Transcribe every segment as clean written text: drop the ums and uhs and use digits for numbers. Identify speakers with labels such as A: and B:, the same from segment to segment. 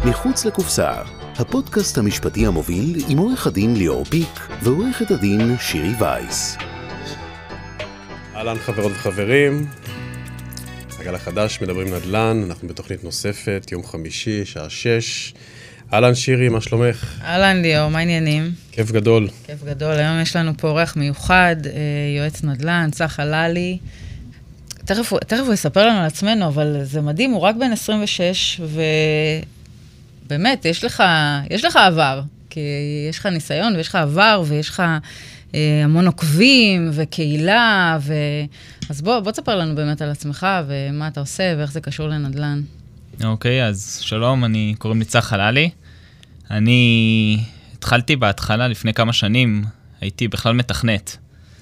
A: מחוץ לקופסה, הפודקאסט המשפטי המוביל עם עורך הדין ליאור פיק ועורכת הדין שירי וייס.
B: אהלן חברות וחברים, הגל החדש, מדברים נדל"ן, אנחנו בתוכנית נוספת, יום חמישי, שעה 6. אהלן שירי, מה שלומך?
C: אהלן ליאור, מה העניינים?
B: כיף גדול.
C: כיף גדול, היום יש לנו פה אורח מיוחד, יועץ נדל"ן, צח הללי. תכף הוא יספר לנו על עצמנו, אבל זה מדהים, הוא רק בן 26, ובאמת, יש לך עבר, כי יש לך ניסיון, ויש לך עבר, ויש לך המון עוקבים, וקהילה, אז בוא תספר לנו באמת על עצמך, ומה אתה עושה, ואיך זה קשור לנדל"ן.
D: אוקיי, אז שלום, קוראים לי צח הללי. אני התחלתי בהתחלה לפני כמה שנים, הייתי בכלל מתכנת.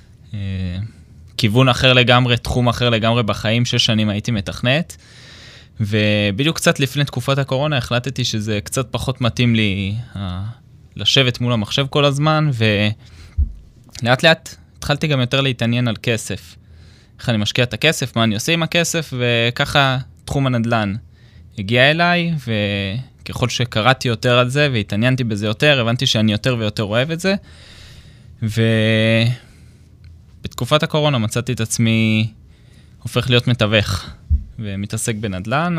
D: כיוון אחר לגמרי, תחום אחר לגמרי בחיים, 6 שנים הייתי מתכנת, ובדיוק קצת לפני תקופת הקורונה החלטתי שזה קצת פחות מתאים לי לשבת מול המחשב כל הזמן, ולאט לאט התחלתי גם יותר להתעניין על כסף. איך אני משקיע את הכסף, מה אני עושה עם הכסף, וככה תחום הנדל"ן הגיע אליי, וככל שקראתי יותר על זה והתעניינתי בזה יותר, הבנתי שאני יותר ויותר אוהב את זה, בתקופת הקורונה מצאתי את עצמי הופך להיות מתווך ומתעסק בנדל"ן,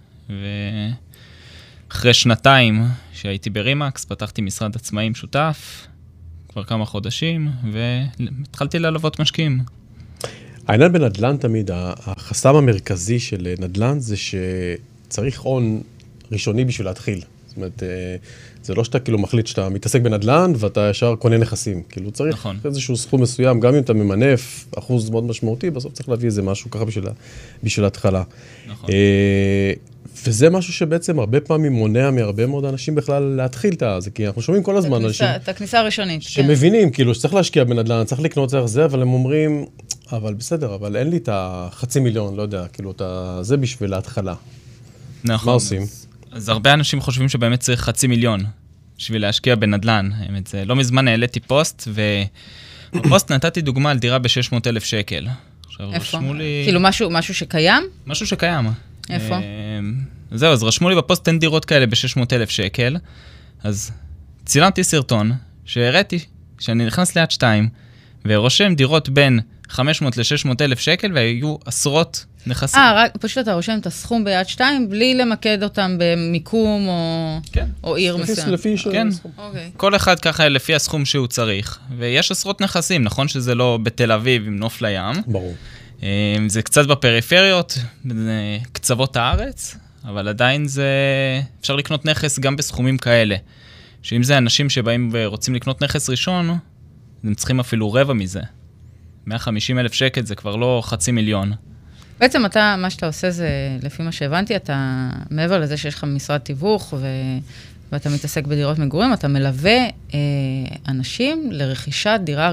D: ואחרי 2 שהייתי ברימקס פתחתי משרד עצמאים שותף כבר כמה חודשים, והתחלתי ללוות משקיעים.
B: העניין בנדל"ן תמיד, החסם המרכזי של נדל"ן זה שצריך הון ראשוני בשביל להתחיל. זאת אומרת, זה לא שאתה כאילו מחליט שאתה מתעסק בנדל"ן ואתה ישר קונה נכסים. כאילו צריך נכון. איזשהו סכום מסוים, גם אם אתה ממנף אחוז מאוד משמעותי, בסוף צריך להביא איזה משהו ככה בשביל ההתחלה. נכון. וזה משהו שבעצם הרבה פעמים מונע מהרבה מאוד אנשים בכלל להתחיל את זה, כי אנחנו שומעים כל הזמן אנשים...
C: את הכניסה הראשונית.
B: שמבינים, כאילו, שצריך להשקיע בנדל"ן, צריך לקנות צריך זה, אבל הם אומרים, אבל בסדר, אבל אין לי את ה500,000, לא יודע, כאילו, זה בשביל ההתחלה.
D: נכון.
B: מה עושים?
D: אז הרבה אנשים חושבים שבאמת צריך 500,000 בשביל להשקיע בנדל"ן. לא מזמן העליתי פוסט, ובפוסט נתתי דוגמה על דירה ב600,000 שקל.
C: איפה? כאילו משהו שקיים?
D: משהו שקיים.
C: איפה?
D: זהו, אז רשמו לי בפוסט 10 דירות כאלה ב600,000 שקל, אז צילמתי סרטון שהראיתי שאני נכנס ליד 2, ורושם דירות בין 500 ל600,000 שקל, והיו עשרות נכסים.
C: פשוט אתה רושם את הסכום ביד 2, בלי למקד אותם במיקום או עיר מסוים.
D: כן, כל אחד ככה לפי הסכום שהוא צריך, ויש עשרות נכסים, נכון שזה לא בתל אביב עם נוף לים.
B: ברור.
D: זה קצת בפריפריות, קצוות הארץ, אבל עדיין אפשר לקנות נכס גם בסכומים כאלה. שאם זה אנשים שבאים ורוצים לקנות נכס ראשון, הם צריכים אפילו רבע מזה. 150,000 שקל זה כבר לא 500,000.
C: בעצם מה שאתה עושה זה, לפי מה שהבנתי, אתה מעבר לזה שיש לך משרד תיווך ואתה מתעסק בדירות מגורים, אתה מלווה אנשים לרכישת דירה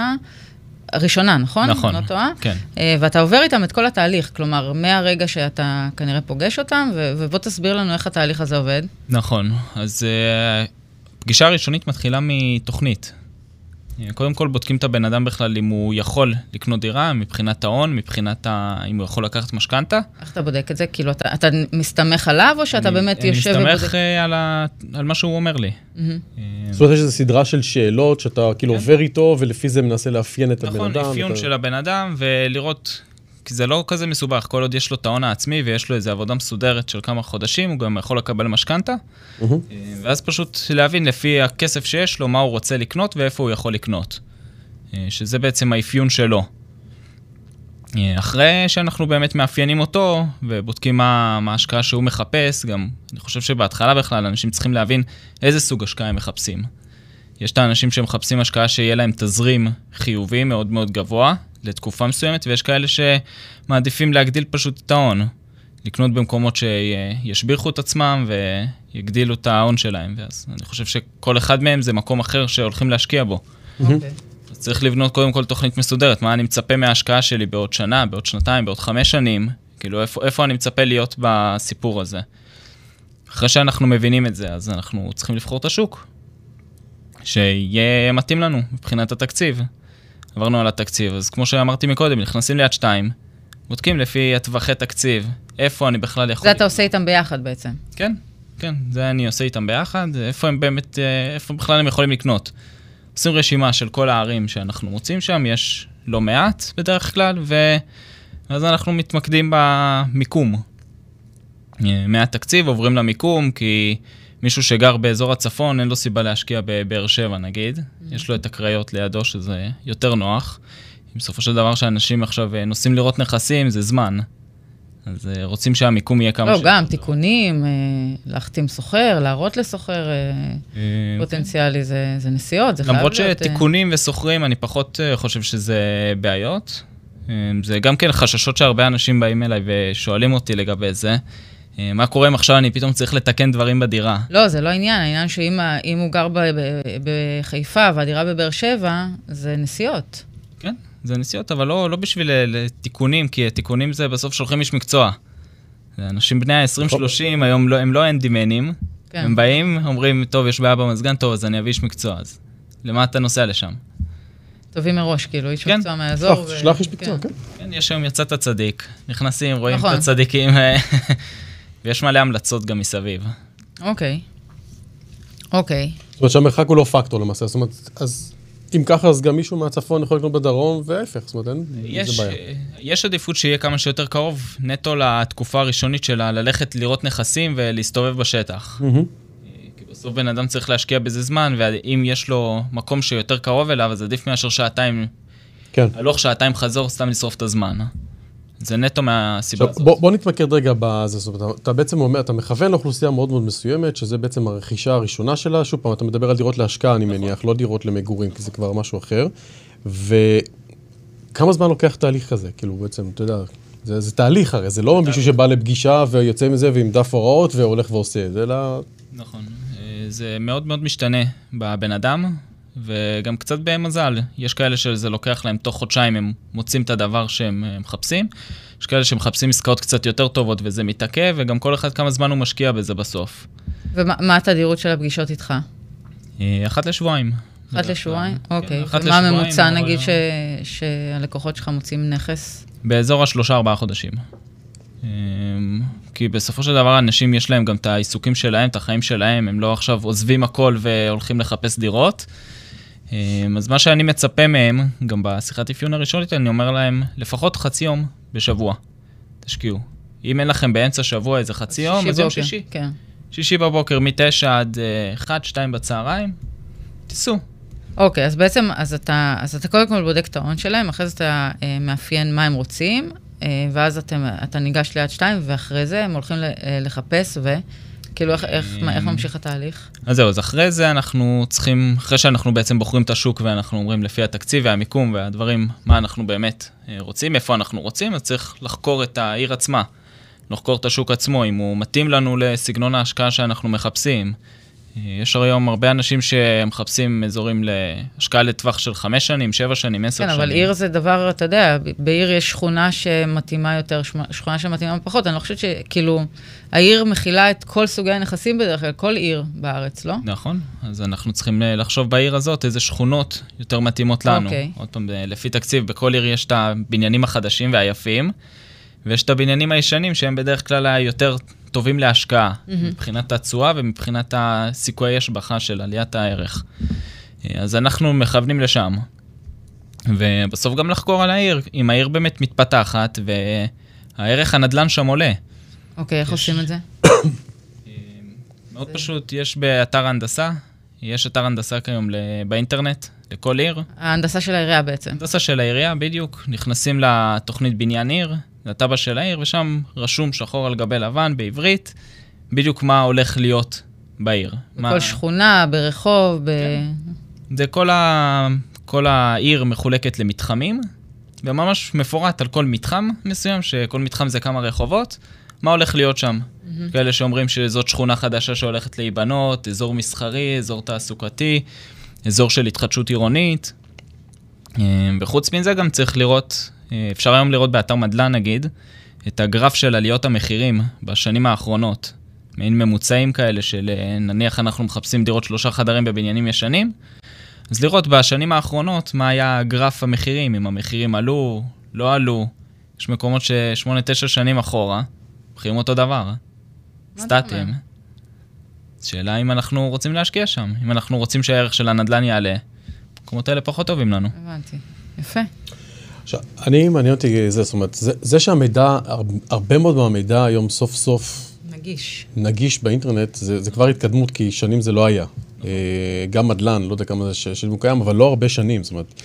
C: ראשונה, נכון?
D: נכון,
C: כן. ואתה עובר איתם את כל התהליך, כלומר, מהרגע שאתה כנראה פוגש אותם, ובוא תסביר לנו איך התהליך הזה עובד.
D: נכון, אז פגישה הראשונית מתחילה מתוכנית. קודם כל בודקים את הבן אדם בכלל אם הוא יכול לקנות דירה, מבחינת ההון, מבחינת אם הוא יכול לקחת משכנתה.
C: איך אתה בודק את זה? כאילו, אתה מסתמך עליו, או שאתה באמת יושב ובודק?
D: אני מסתמך על מה שהוא אומר לי.
B: זאת אומרת, יש איזו סדרה של שאלות שאתה כאילו עובר איתו, ולפי זה מנסה לאפיין את הבן אדם.
D: נכון, אפיון של הבן אדם, ולראות, כי זה לא כזה מסובך, כל עוד יש לו את ההון העצמי, ויש לו איזו עבודה מסודרת של כמה חודשים, הוא גם יכול לקבל משכנתה, ואז פשוט להבין לפי הכסף שיש לו, מה הוא רוצה לקנות, ואיפה הוא יכול לקנות. שזה בעצם האפיון שלו. אחרי שאנחנו באמת מאפיינים אותו, ובודקים מה ההשקעה שהוא מחפש, גם אני חושב שבהתחלה בכלל, אנשים צריכים להבין איזה סוג השקעה הם מחפשים. יש את האנשים שמחפשים השקעה שיהיה להם תזרים חיובי מאוד מאוד גבוה, לתקופה מסוימת, ויש כאלה שמעדיפים להגדיל פשוט את ההון, לקנות במקומות שישביחו את עצמם ויגדילו את ההון שלהם, ואז אני חושב שכל אחד מהם זה מקום אחר שהולכים להשקיע בו. אז צריך לבנות קודם כל תוכנית מסודרת, מה אני מצפה מההשקעה שלי בעוד שנה, בעוד 2, בעוד 5 שנים, כאילו איפה אני מצפה להיות בסיפור הזה. אחרי שאנחנו מבינים את זה, אז אנחנו צריכים לבחור את השוק, שיהיה מתאים לנו מבחינת התקציב. עברנו על התקציב, אז כמו שאמרתי מקודם, נכנסים ליד 2, בודקים לפי הטווחי תקציב, איפה אני בכלל יכול...
C: זה אתה עושה איתם ביחד בעצם.
D: כן. כן, זה אני עושה איתם ביחד, איפה הם באמת, איפה בכלל הם יכולים לקנות. עושים רשימה של כל הערים שאנחנו מוצאים שם, יש לא מעט בדרך כלל, ואז אנחנו מתמקדים במיקום. מהתקציב עוברים למיקום, כי מישהו שגר באזור הצפון, אין לו סיבה להשקיע בבאר שבע נגיד, יש לו את הקריות לידו שזה יותר נוח. בסופו של דבר שאנשים עכשיו נוסעים לראות נכסים, זה זמן. אז רוצים שהמיקום יהיה כמה
C: לא, גם תיקונים, להחתים סוחר, להראות לסוחר פוטנציאלי, זה נסיעות, זה חייב להיות...
D: למרות שתיקונים וסוחרים, אני פחות חושב שזה בעיות. זה גם כן חששות שהרבה אנשים באים אליי ושואלים אותי לגבי זה. מה קורה אם עכשיו אני פתאום צריך לתקן דברים בדירה?
C: לא, זה לא עניין. העניין שאם הוא גר בחיפה והדירה בבאר שבע, זה נסיעות.
D: כן, זה נסיעות, אבל לא בשביל תיקונים, כי תיקונים זה בסוף שולחים איש מקצוע. אנשים בני ה-20-30, היום הם לא אנדימנים, הם באים, אומרים, טוב, יש בעיה במזגן, טוב, אז אני אביא איש מקצוע, אז למה אתה נוסע לשם?
C: טובים מראש, כאילו, איש מקצוע מהאזור.
B: שלח איש מקצוע, כן.
D: כן, יש היום יצאת הצדיק, נכנסים, רואים את הצדיקים, ויש מלא המלצות גם מסביב.
C: אוקיי.
B: זאת אומרת שהמרחק הוא לא פקטור למעשה, זאת אומרת, אז אם ככה, אז גם מישהו מהצפון יכול לקנות בדרום, וההפך, זאת אומרת, אין זה בעיה.
D: יש עדיפות שיהיה כמה שיותר קרוב, נטו לתקופה הראשונית שלה, ללכת לראות נכסים ולהסתובב בשטח. כי בסוף בן אדם צריך להשקיע בזה זמן, ואם יש לו מקום שיותר קרוב אליו, אז עדיף מאשר שעתיים, הלוך שעתיים חזור, סתם לשרוף את הזמן. זה נטו מהסיבה הזאת.
B: בוא נתמקד רגע בזה, זאת אומרת, אתה בעצם אומר, אתה מכוון לאוכלוסייה מאוד מאוד מסוימת, שזה בעצם הרכישה הראשונה שלה, שוב פעם, אתה מדבר על דירות להשקעה, אני מניח, לא דירות למגורים, כי זה כבר משהו אחר, וכמה זמן לוקח תהליך כזה? כאילו, בעצם, אתה יודע, זה תהליך הרי, זה לא מישהו שבא לפגישה ויוצא מזה ועם דף הוראות והולך ועושה, זה אלא...
D: נכון, זה מאוד מאוד משתנה בבן אדם, וגם קצת במזל. יש כאלה שזה לוקח להם תוך חודשיים, הם מוצאים את הדבר שהם מחפשים. יש כאלה שמחפשים עסקאות קצת יותר טובות וזה מתעכב, וגם כל אחד כמה זמן הוא משקיע בזה בסוף.
C: ומה התדירות של הפגישות איתך?
D: אחת לשבועיים.
C: אחת לשבועיים? אוקיי. ומה הממוצע נגיד שהלקוחות שלך מוצאים נכס?
D: באזור 3-4 חודשים. כי בסופו של דבר אנשים יש להם גם את העיסוקים שלהם, את החיים שלהם, הם לא עכשיו עוזבים הכל והולכים לחפש דירות. אז מה שאני מצפה מהם, גם בשיחת אפיון הראשונית, אני אומר להם, לפחות חצי יום בשבוע. תשקיעו. אם אין לכם באמצע שבוע איזה חצי יום, אז יום שישי.
C: כן.
D: שישי בבוקר, מ-9 עד 1-2 בצהריים, תיסעו.
C: אוקיי, אז בעצם, אז אתה קודם כל בודק את ההון שלהם, אחרי זה אתה מאפיין מה הם רוצים, ואז אתה ניגש ליד 2, ואחרי זה הם הולכים לחפש, וכאילו איך ממשיך התהליך?
D: אז זהו, אז אחרי זה אנחנו צריכים, אחרי שאנחנו בעצם בוחרים את השוק, ואנחנו אומרים לפי התקציב והמיקום והדברים, מה אנחנו באמת רוצים, איפה אנחנו רוצים, אז צריך לחקור את העיר עצמה, לחקור את השוק עצמו, אם הוא מתאים לנו לסגנון ההשקעה שאנחנו מחפשים. יש היום הרבה אנשים שמחפשים אזורים להשקעה לטווח של 5 שנים, 7 שנים, 10 שנים.
C: כן, אבל עיר זה דבר, אתה יודע, בעיר יש שכונה שמתאימה יותר, שכונה שמתאימה פחות. אני לא חושבת שכאילו, העיר מכילה את כל סוגי הנכסים בדרך כלל, כל עיר בארץ, לא?
D: נכון, אז אנחנו צריכים לחשוב בעיר הזאת איזה שכונות יותר מתאימות לנו. עוד פעם, לפי תקציב, בכל עיר יש את הבניינים החדשים והיפים, ויש את הבניינים הישנים שהם בדרך כלל היותר טובים להשקעה, מבחינת התשואה ומבחינת הסיכויי השבחה של עליית הערך. אז אנחנו מכוונים לשם. ובסוף גם לחקור על העיר, אם העיר באמת מתפתחת, והערך הנדל"ן שם עולה.
C: אוקיי, איך עושים את זה?
D: מאוד פשוט, יש באתר הנדסה, יש אתר הנדסה כיום באינטרנט, לכל עיר.
C: ההנדסה של העירייה בעצם.
D: ההנדסה של העירייה, בדיוק. נכנסים לתוכנית בניין עיר, לטבע של העיר, ושם רשום שחור על גבי לבן בעברית, בדיוק מה הולך להיות בעיר.
C: בכל שכונה, ברחוב,
D: זה כל העיר מחולקת למתחמים, וממש מפורט על כל מתחם מסוים, שכל מתחם זה כמה רחובות, מה הולך להיות שם. כאלה שאומרים שזאת שכונה חדשה שהולכת להיבנות, אזור מסחרי, אזור תעסוקתי, אזור של התחדשות עירונית. וחוץ מזה גם צריך לראות, אפשר היום לראות באתר מדלן נגיד, את הגרף של עליות המחירים בשנים האחרונות. מעין ממוצעים כאלה של נניח אנחנו מחפשים דירות 3 חדרים בבניינים ישנים, אז לראות בשנים האחרונות מה היה גרף המחירים, אם המחירים עלו, לא עלו. יש מקומות ש8-9 שנים אחורה, מחירים אותו דבר. סטטיים. שאלה אם אנחנו רוצים להשקיע שם, אם אנחנו רוצים שהערך של הנדל"ן יעלה, מקומות האלה פחות טובים לנו.
C: הבנתי, יפה.
B: עכשיו, מעניין אותי זאת אומרת, זה שהמידע, הרבה מאוד מהמידע היום סוף סוף נגיש באינטרנט, זה כבר התקדמות, כי שנים זה לא היה. גם מדלן, לא יודע כמה זה שהוא קיים, אבל לא הרבה שנים, זאת אומרת.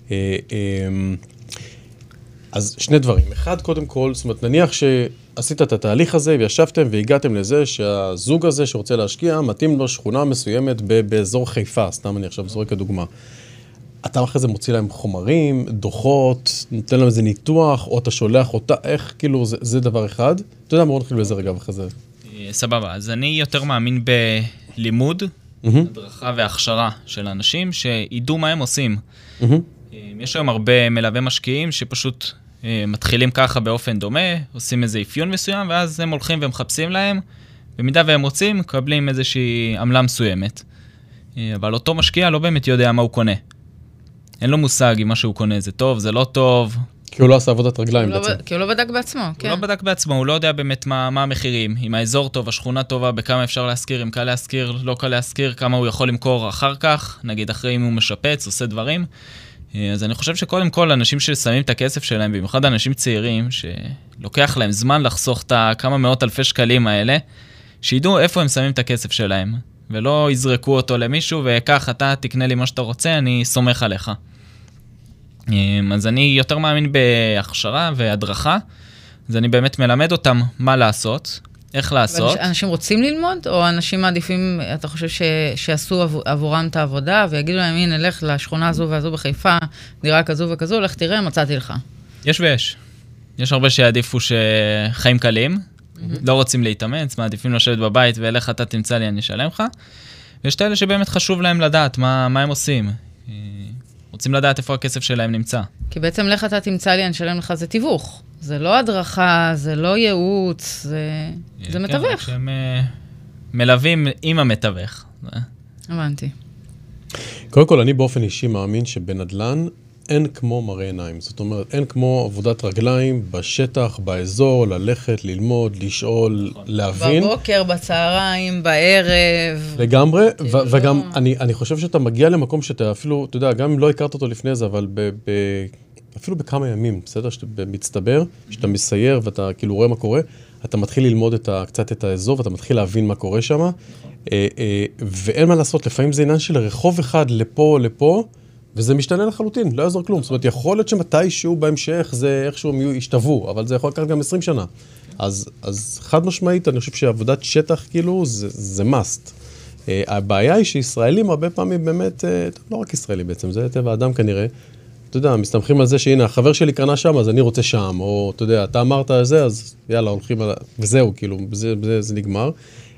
B: אז שני דברים. אחד, קודם כל, זאת אומרת, נניח שעשית את התהליך הזה וישבתם והגעתם לזה שהזוג הזה שרוצה להשקיע, מתאים לו שכונה מסוימת באזור חיפה, סתם אני עכשיו זורק כדוגמה. אתה אחרי זה מוציא להם חומרים, דוחות, נותן להם איזה ניתוח, או אתה שולח אותה, איך, כאילו, זה דבר אחד. אתה יודע, בואו נתחיל בזה רגע אחרי זה.
D: סבבה, אז אני יותר מאמין בלימוד, הדרכה והכשרה של אנשים, שידעו מה הם עושים. יש היום הרבה מלווה משקיעים שפשוט מתחילים ככה באופן דומה, עושים איזה אפיון מסוים, ואז הם הולכים ומחפשים להם, במידה והם רוצים, מקבלים איזושהי עמלה מסוימת. אבל אותו משקיע לא באמת יודע מה הוא קונה. אין לו מושג אם מה שהוא קונה זה טוב, זה לא טוב.
B: כי הוא לא עשה עבודת רגליים בעצם.
C: כי הוא לא בדק בעצמו, כן.
D: הוא לא בדק בעצמו, הוא לא יודע באמת מה המחירים, אם האזור טוב, השכונה טובה, בכמה אפשר להשכיר, אם קל להשכיר, לא קל להשכיר, כמה הוא יכול למכור אחר כך, נגיד אחרי אם הוא משפץ, עושה דברים. אז אני חושב שקודם כל, אנשים ששמים את הכסף שלהם, במיוחד אנשים צעירים, שלוקח להם זמן לחסוך את כמה מאות אלפי שקלים האלה, שידעו איפה הם שמים את הכסף שלהם, ולא יזרקו אותו למישהו, וכך אתה תקנה לי מה שאתה רוצה, אני סומך עליך. אז אני יותר מאמין בהכשרה והדרכה, אז אני באמת מלמד אותם מה לעשות, איך לעשות.
C: אנשים רוצים ללמוד, או אנשים מעדיפים, אתה חושב שעשו עבורם את העבודה, ויגידו להם, הנה, לך לשכונה הזו והזו בחיפה, דירה כזו וכזו, לך תראה, מצאתי לך.
D: יש ויש. יש הרבה שיעדיפו שחיים קלים, לא רוצים להתאמץ, מעדיפים לשבת בבית, ואליך אתה תמצא לי, אני אשלם לך. ויש את אלה שבאמת חשוב להם לדעת מה הם עושים. רוצים לדעת איפה הכסף שלהם נמצא.
C: כי בעצם לך אתה תמצא לי, אני אשלם לך, זה תיווך. זה לא הדרכה, זה לא ייעוץ, זה מתווך.
D: שהם מלווים עם המתווך.
C: הבנתי.
B: קודם כל, אני באופן אישי מאמין שבנדלן אין כמו מראה עיניים. זאת אומרת, אין כמו עבודת רגליים בשטח, באזור, ללכת, ללמוד, לשאול, להבין.
C: בבוקר, בצהריים, בערב.
B: לגמרי, וגם אני חושב שאתה מגיע למקום שאתה אפילו, אתה יודע, גם אם לא הכרת אותו לפני זה, אבל אפילו בכמה ימים, בסדר? שאתה מצטבר, שאתה מסייר ואתה כאילו רואה מה קורה, אתה מתחיל ללמוד קצת את האזור, ואתה מתחיל להבין מה קורה שם, ואין מה לעשות, לפעמים זה עניין של רחוב אחד לפה, וזה משתנה לחלוטין, לא יעזור כלום. זאת אומרת, יכול להיות שמתישהו בהמשך זה איכשהו הם ישתוו, אבל זה יכול לקחת גם 20 שנה. אז חד משמעית, אני חושב שעבודת שטח כאילו זה must. הבעיה היא שישראלים הרבה פעמים באמת, לא רק ישראלים בעצם, זה טבע האדם כנראה, אתה יודע, מסתמכים על זה שהנה, החבר שלי קנה שם, אז אני רוצה שם, או אתה יודע, אתה אמרת על זה, אז יאללה, הולכים על... וזהו, כאילו, זה נגמר.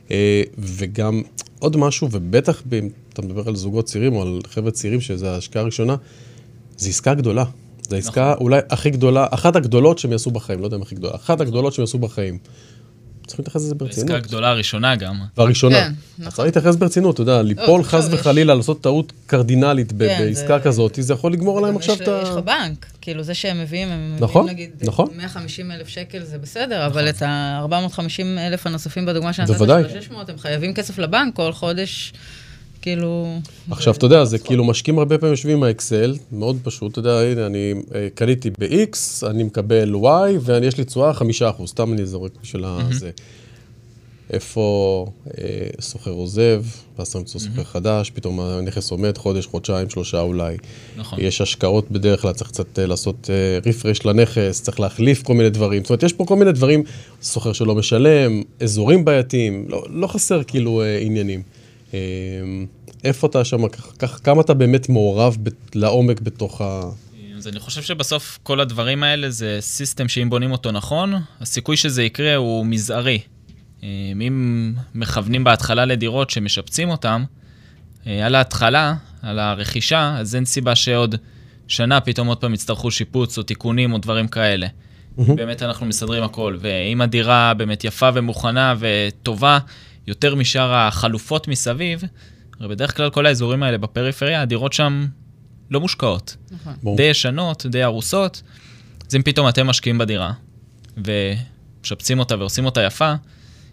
B: וגם עוד משהו, ובטח אתה מדבר על זוגות צעירים, או על חבר'ה צעירים, שזו ההשקעה הראשונה, זו עסקה גדולה. זו עסקה אולי הכי גדולה, אחת הגדולות שהם יעשו בחיים, לא יודע אם הכי גדולה, אחת הגדולות שהם יעשו בחיים. צריכים להתייחס לזה ברצינות.
D: העסקה הגדולה הראשונה גם.
B: והראשונה. צריך להתייחס ברצינות, אתה יודע, ליפול חס וחלילה, לעשות טעות קרדינלית בעסקה כזאת, זה יכול לגמור עליהם עכשיו את ה...
C: יש לך בנק, כאילו זה שהם מביאים, הם מביאים נגיד 150,000 שקל, זה בסדר, אבל את ה-450,000 הנוספים בדוגמה שנתת של 600, הם חייבים כסף לבנק כל חודש, כאילו...
B: עכשיו, אתה יודע, זה כאילו משקיעים הרבה פעמים יושבים עם האקסל, מאוד פשוט, אתה יודע, הנה, אני קניתי ב-X, אני מקבל Y, ויש לי תשואה 5%, סתם אני זורק בשביל הזה. איפה סוחר עוזב, ואז אתה מצוא סוחר חדש, פתאום הנכס עומד חודש, חודשיים, 3 אולי.
D: נכון.
B: יש השקעות בדרך כלל, צריך קצת לעשות רפרש לנכס, צריך להחליף כל מיני דברים. זאת אומרת, יש פה כל מיני דברים, סוחר שלא משלם, אזורים בעייתיים, לא חסר כאילו עניינים. איפה אתה שם, כמה אתה באמת מעורב לעומק בתוך ה...
D: אז אני חושב שבסוף כל הדברים האלה זה סיסטם שאם בונים אותו נכון, הסיכוי שזה יקרה הוא מזערי. אם מכוונים בהתחלה לדירות שמשפצים אותם, על ההתחלה, על הרכישה, אז אין סיבה שעוד שנה פתאום עוד פעם יצטרכו שיפוץ או תיקונים או דברים כאלה. באמת אנחנו מסדרים הכל, ואם הדירה באמת יפה ומוכנה וטובה, יותר משאר החלופות מסביב, הרי בדרך כלל כל האזורים האלה בפריפריה, הדירות שם לא מושקעות. נכון. די ישנות, די ארוסות, אז אם פתאום אתם משקיעים בדירה, ומשפצים אותה ועושים אותה יפה,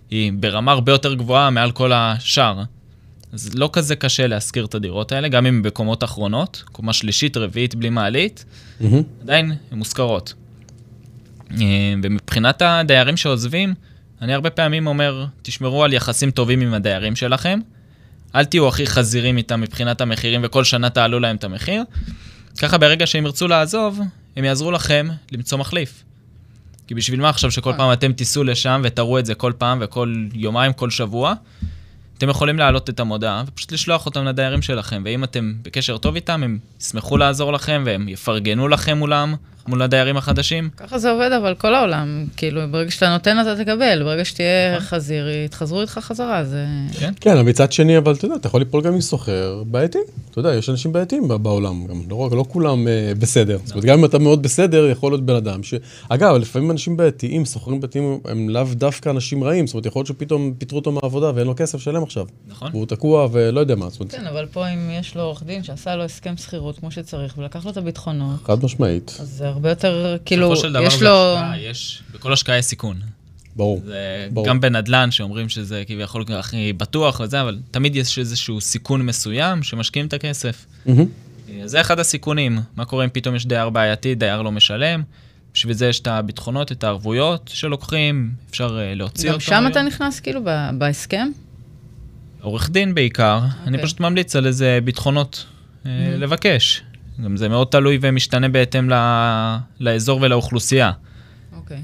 D: היא ברמה הרבה יותר גבוהה מעל כל השאר. אז לא כזה קשה להזכיר את הדירות האלה, גם אם בקומות אחרונות, קומה שלישית, רביעית, בלי מעלית, עדיין הן מוזכרות. ומבחינת הדיירים שעוזבים, אני הרבה פעמים אומר, תשמרו על יחסים טובים עם הדיירים שלכם, אל תהיו הכי חזירים איתם מבחינת המחירים, וכל שנה תעלו להם את המחיר. ככה ברגע שהם ירצו לעזוב, הם יעזרו לכם למצוא מחליף. כי בשביל מה עכשיו שכל פעם אתם תיסעו לשם ותראו את זה כל פעם וכל יומיים, כל שבוע, אתם יכולים להעלות את המודעה ופשוט לשלוח אותם לדיירים שלכם. ואם אתם בקשר טוב איתם, הם ישמחו לעזור לכם והם יפרגנו לכם מול הדיירים החדשים.
C: ככה זה עובד, אבל כל העולם, כאילו, ברגע שאתה נותן אתה תקבל, ברגע שתהיה חזיר, יתחזרו איתך חזרה, זה...
B: כן, מצד שני, אבל אתה יודע, אתה יכול ליפול גם עם סוחר בעייתי. אתה יודע, יש אנשים בעייתיים בעולם, גם לא כולם בסדר. זאת אומרת, גם אם אתה מאוד בסדר, יכול להיות בן אדם אגב, לפעמים אנשים בעייתיים, סוחרים בעייתיים, הם לאו דווקא אנשים רעים. זאת אומרת, יכול להיות שפתאום פיטרו אותו מהעבודה ואין לו כסף שלם עכשיו.
D: נכון.
B: והוא תקוע ולא יודע מה.
C: כן, אבל פה אם יש לו עורך דין שעשה לו הסכם שכירות כמו שצריך ולקח לו את הביטחונות,
B: חד משמעית.
C: אז זה הרבה יותר, כאילו, יש לו...
D: בכל השקעה יש סיכון.
B: ברור.
D: גם בנדל"ן שאומרים שזה כביכול הכי בטוח וזה, אבל תמיד יש איזשהו סיכון מסוים שמשקיעים את הכסף. זה אחד הסיכונים. מה קורה אם פתאום יש דייר בעייתי, דייר לא משלם? בשביל זה יש את הביטחונות, את הערבויות שלוקחים, אפשר להוציא אותם.
C: גם שם אתה נכנס כאילו בהסכם?
D: עורך דין בעיקר. אני פשוט ממליץ על איזה ביטחונות לבקש. גם זה מאוד תלוי ומשתנה בהתאם לאזור ולאוכלוסייה.
C: אוקיי.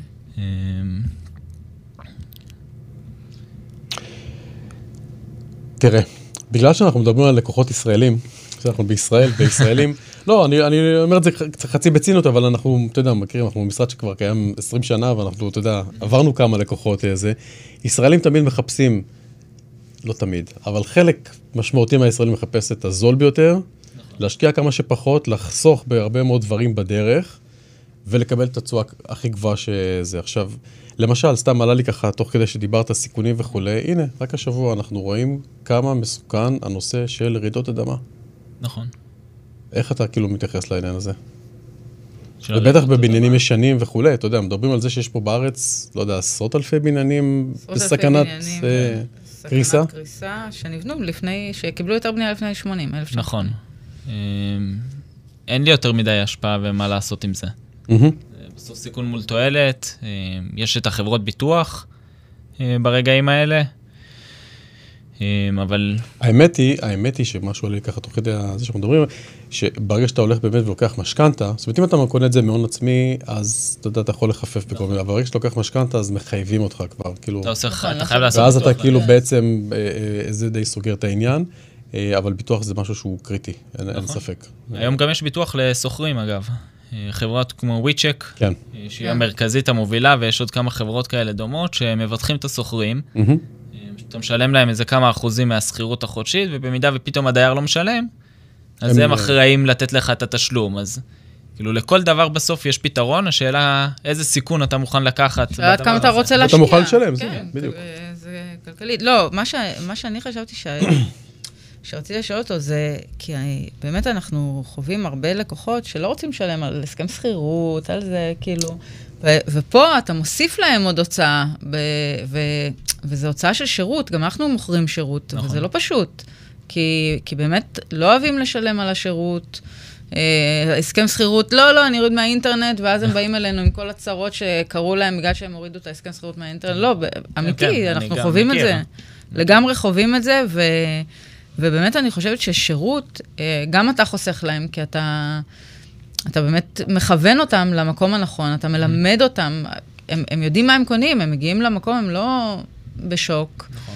B: תראה, בגלל שאנחנו מדברים על לקוחות ישראלים, שאנחנו בישראלים, לא, אני אומר את זה חצי בצינות, אבל אנחנו, אתה יודע, מכירים, אנחנו במשרד שכבר קיים 20 שנה, ואנחנו, אתה יודע, עברנו כמה לקוחות איזה. ישראלים תמיד מחפשים, לא תמיד, אבל חלק משמעותי מהישראלים מחפש את הזול ביותר, להשקיע כמה שפחות, לחסוך בהרבה מאוד דברים בדרך, ולקבל את התשואה הכי גבוהה שזה. עכשיו, למשל, סתם עלה לי ככה, תוך כדי שדיברת סיכונים וכו', הנה, רק השבוע אנחנו רואים כמה מסוכן הנושא של רעידות אדמה.
D: נכון.
B: איך אתה כאילו מתייחס לעניין הזה? ובטח בבניינים ישנים וכו', אתה יודע, מדברים על זה שיש פה בארץ, לא יודע, עשרות אלפי בניינים בסכנת קריסה?
C: סכנת קריסה שנבנו לפני, שקיבלו יותר בנייה לפני 80, 1000 שנה.
D: נכון. אין לי יותר מדי השפעה ומה לעשות עם זה. בסוף סיכון מול תועלת, יש את החברות ביטוח ברגעים האלה, אבל...
B: האמת היא שמשהו עלי ככה תוך כדי זה שאנחנו מדברים, שברגע שאתה הולך באמת ולוקח משכנתה, זאת אומרת, אם אתה קונה את זה מהון עצמי, אז אתה יודע, אתה יכול לחפף בכל מילה, אבל ברגע שאתה לוקח משכנתה, אז מחייבים אותך כבר, כאילו...
D: אתה חייב לעשות
B: ואז אתה כאילו בעצם, זה די סוגר את העניין, אבל ביטוח זה משהו שהוא קריטי, אין ספק.
D: היום גם יש ביטוח לסוחרים, אגב. חברות כמו וויצ'ק, שהיא המרכזית המובילה, ויש עוד כמה חברות כאלה דומות, שמבטחים את הסוחרים. אתה משלם להם איזה כמה אחוזים מהשכירות החודשית, ובמידה ופתאום הדייר לא משלם, אז הם אחראים לתת לך את התשלום. אז כאילו לכל דבר בסוף יש פתרון, השאלה איזה סיכון אתה מוכן לקחת.
C: עד כמה אתה רוצה להשקיע.
B: אתה מוכן לשלם, זה בדיוק.
C: זה כלכלית. לא, מה שאני חשבתי שרציתי לשאול אותו זה, כי באמת אנחנו חווים הרבה לקוחות שלא רוצים לשלם על הסכם שכירות, על זה, כאילו, ופה אתה מוסיף להם עוד הוצאה, וזו הוצאה של שירות, גם אנחנו מוכרים שירות, וזה לא פשוט, כי באמת לא אוהבים לשלם על השירות, הסכם שכירות, לא, אני אוריד מהאינטרנט, ואז הם באים אלינו עם כל הצרות שקראו להם, בגלל שהם הורידו את ההסכם שכירות מהאינטרנט, לא, אמיתי, אנחנו חווים את זה, לגמרי חווים את זה, ובאמת אני חושבת ששירות, גם אתה חוסך להם, כי אתה באמת מכוון אותם למקום הנכון, אתה מלמד אותם, הם יודעים מה הם קונים, הם מגיעים למקום, הם לא בשוק. נכון.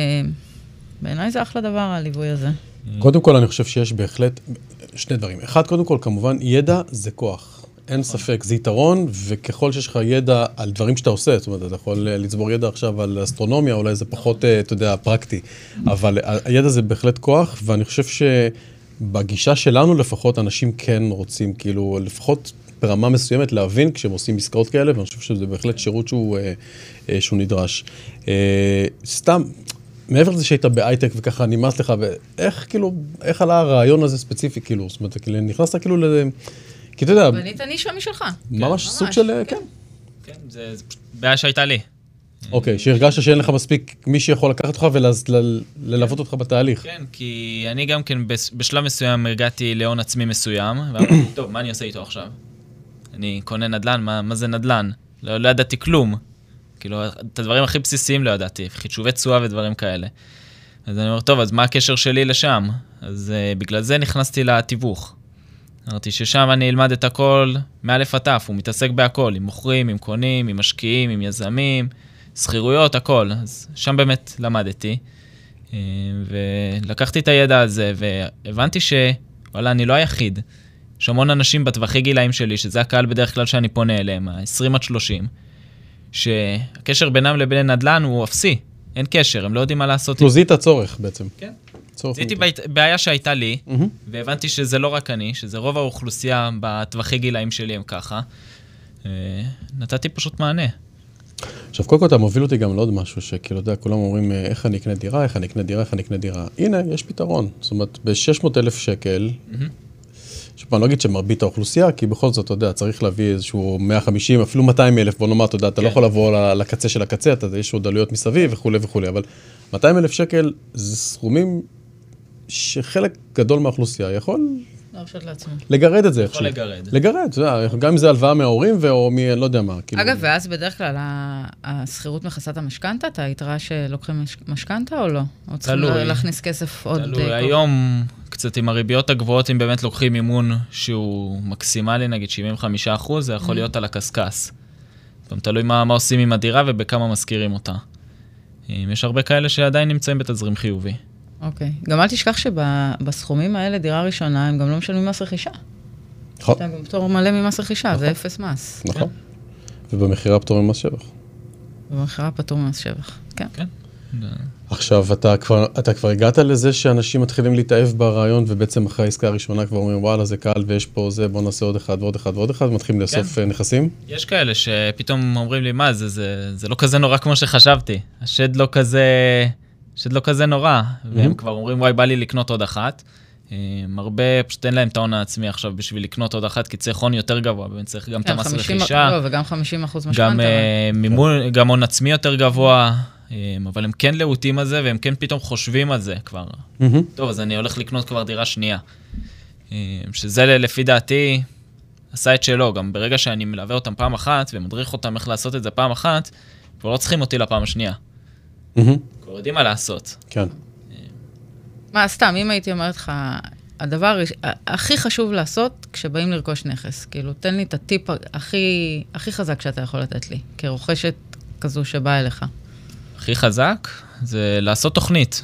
C: בעיניי זה אחלה דבר, הליווי הזה.
B: קודם כל, אני חושב שיש בהחלט שני דברים. אחד, קודם כל, כמובן, ידע זה כוח. אין ספק, זה יתרון, וככל שיש לך ידע על דברים שאתה עושה, זאת אומרת, אתה יכול לצבור ידע עכשיו על אסטרונומיה, אולי זה פחות, אתה יודע, פרקטי, אבל הידע זה בהחלט כוח, ואני חושב שבגישה שלנו לפחות, אנשים כן רוצים, כאילו, לפחות ברמה מסוימת להבין כשהם עושים עסקאות כאלה, ואני חושב שזה בהחלט שירות שהוא נדרש. סתם, מעבר לזה שהיית בהייטק וככה נמאס לך, ואיך, כאילו, איך עלה הרעיון הזה ספציפי, כאילו, זאת אומרת, נכנסת כאילו כי אתה יודע...
C: בנית נישה משלך.
B: ממש סוג של... כן.
D: כן, זה בעיה שהייתה לי.
B: אוקיי, שהרגשת שאין לך מספיק מי שיכול לקחת אותך וללוות אותך בתהליך.
D: כן, כי אני גם כן בשלב מסוים הרגעתי להון עצמי מסוים, ואמרתי, טוב, מה אני עושה איתו עכשיו? אני קונה נדל"ן, מה זה נדל"ן? לא ידעתי כלום. כאילו, את הדברים הכי בסיסיים לא ידעתי, חישובי תשואה ודברים כאלה. אז אני אומר, טוב, אז מה הקשר שלי לשם? אז בגלל זה נכנסתי לתיווך. אמרתי ששם אני אלמד את הכל מאלף עד תף, הוא מתעסק בהכל, עם מוכרים, עם קונים, עם משקיעים, עם יזמים, שכירויות, הכל. אז שם באמת למדתי, ולקחתי את הידע הזה, והבנתי שוואלה, אני לא היחיד. יש המון אנשים בטווחי גילאים שלי, שזה הקהל בדרך כלל שאני פונה אליהם, ה-20 עד 30, שהקשר בינם לבין נדל"ן הוא אפסי. אין קשר, הם לא יודעים מה לעשות.
B: זיהית הצורך בעצם.
D: כן. זיהיתי בעיה שהייתה לי, והבנתי שזה לא רק אני, שזה רוב האוכלוסייה בטווחי גילאים שלי הם ככה. נתתי פשוט מענה.
B: עכשיו, קודם כל אתה מוביל אותי גם לעוד משהו, שכאילו, יודע, כולם אומרים, איך אני אקנה דירה, איך אני אקנה דירה, איך אני אקנה דירה. הנה, יש פתרון. זאת אומרת, ב-600,000 שקל, שפעם לא אגיד שמרבית האוכלוסייה, כי בכל זאת, אתה יודע, צריך להביא איזשהו 150, אפילו 200,000, בוא נאמר, אתה יודע, אתה לא יכול לבוא לקצה של הקצה, יש עוד עלויות מסביב וכו' וכו', אבל 200,000 שקל זה סכומים שחלק גדול מהאוכלוסייה יכול
C: להרשות לעצמו.
B: לגרד את זה.
D: יכול לגרד.
B: לגרד, גם אם זה הלוואה מההורים או מי, לא יודע מה.
C: אגב, ואז בדרך כלל השכירות מכסת המשכנתה, אתה היתרה שלוקחים משכנתה או לא? או צריכים להכניס כסף עוד...
D: תלוי, היום קצת עם הריביות הגבוהות, אם באמת לוקחים מימון שהוא מקסימלי, נגיד 75%, זה יכול להיות על הקסקס. גם תלוי מה עושים עם הדירה ובכמה מזכירים אותה. יש הרבה כאלה שעדיין נמצאים בתזרים חיובי.
C: אוקיי. גם אל תשכח שבסכומים האלה, דירה ראשונה, הם גם לא משלמים מס רכישה.
B: נכון.
C: אתה גם פטור מלא ממס רכישה, זה אפס מס.
B: נכון. ובמחירה פטור ממס שבח.
C: במחירה פטור ממס שבח, כן.
D: כן.
B: עכשיו, אתה כבר הגעת לזה שאנשים מתחילים להתאהב ברעיון, ובעצם אחרי העסקה הראשונה כבר אומרים, וואלה, זה קל, ויש פה זה, בוא נעשה עוד אחד ועוד אחד ועוד אחד, ומתחילים לאסוף נכסים?
D: יש כאלה שפתאום אומרים לי, מה, זה לא כזה נורא כמו שחשבתי. השד לא כזה נורא, והם כבר אומרים, וואי, בא לי לקנות עוד אחת. הרבה פשוט אין להם את ההון העצמי עכשיו בשביל לקנות עוד אחת, כי צריך הון יותר גבוה, באמת צריך גם את המס רכישה.
C: וגם 50% משכנתה.
D: גם הון עצמי יותר גבוה, אבל הם כן להוטים על זה, והם כן פתאום חושבים על זה כבר. טוב, אז אני הולך לקנות כבר דירה שנייה. שזה לפי דעתי, עשה את שלו, גם ברגע שאני מלווה אותם פעם אחת, ומדריך אותם איך לעשות את זה פעם אחת, כבר לא צריכים אותי לפעם השנייה. כבר יודעים מה לעשות.
B: כן.
C: מה, סתם, אם הייתי אומרת לך, הדבר הכי חשוב לעשות כשבאים לרכוש נכס, כאילו, תן לי את הטיפ הכי חזק שאתה יכול לתת לי, כרוכשת כזו שבאה אליך.
D: הכי חזק זה לעשות תוכנית.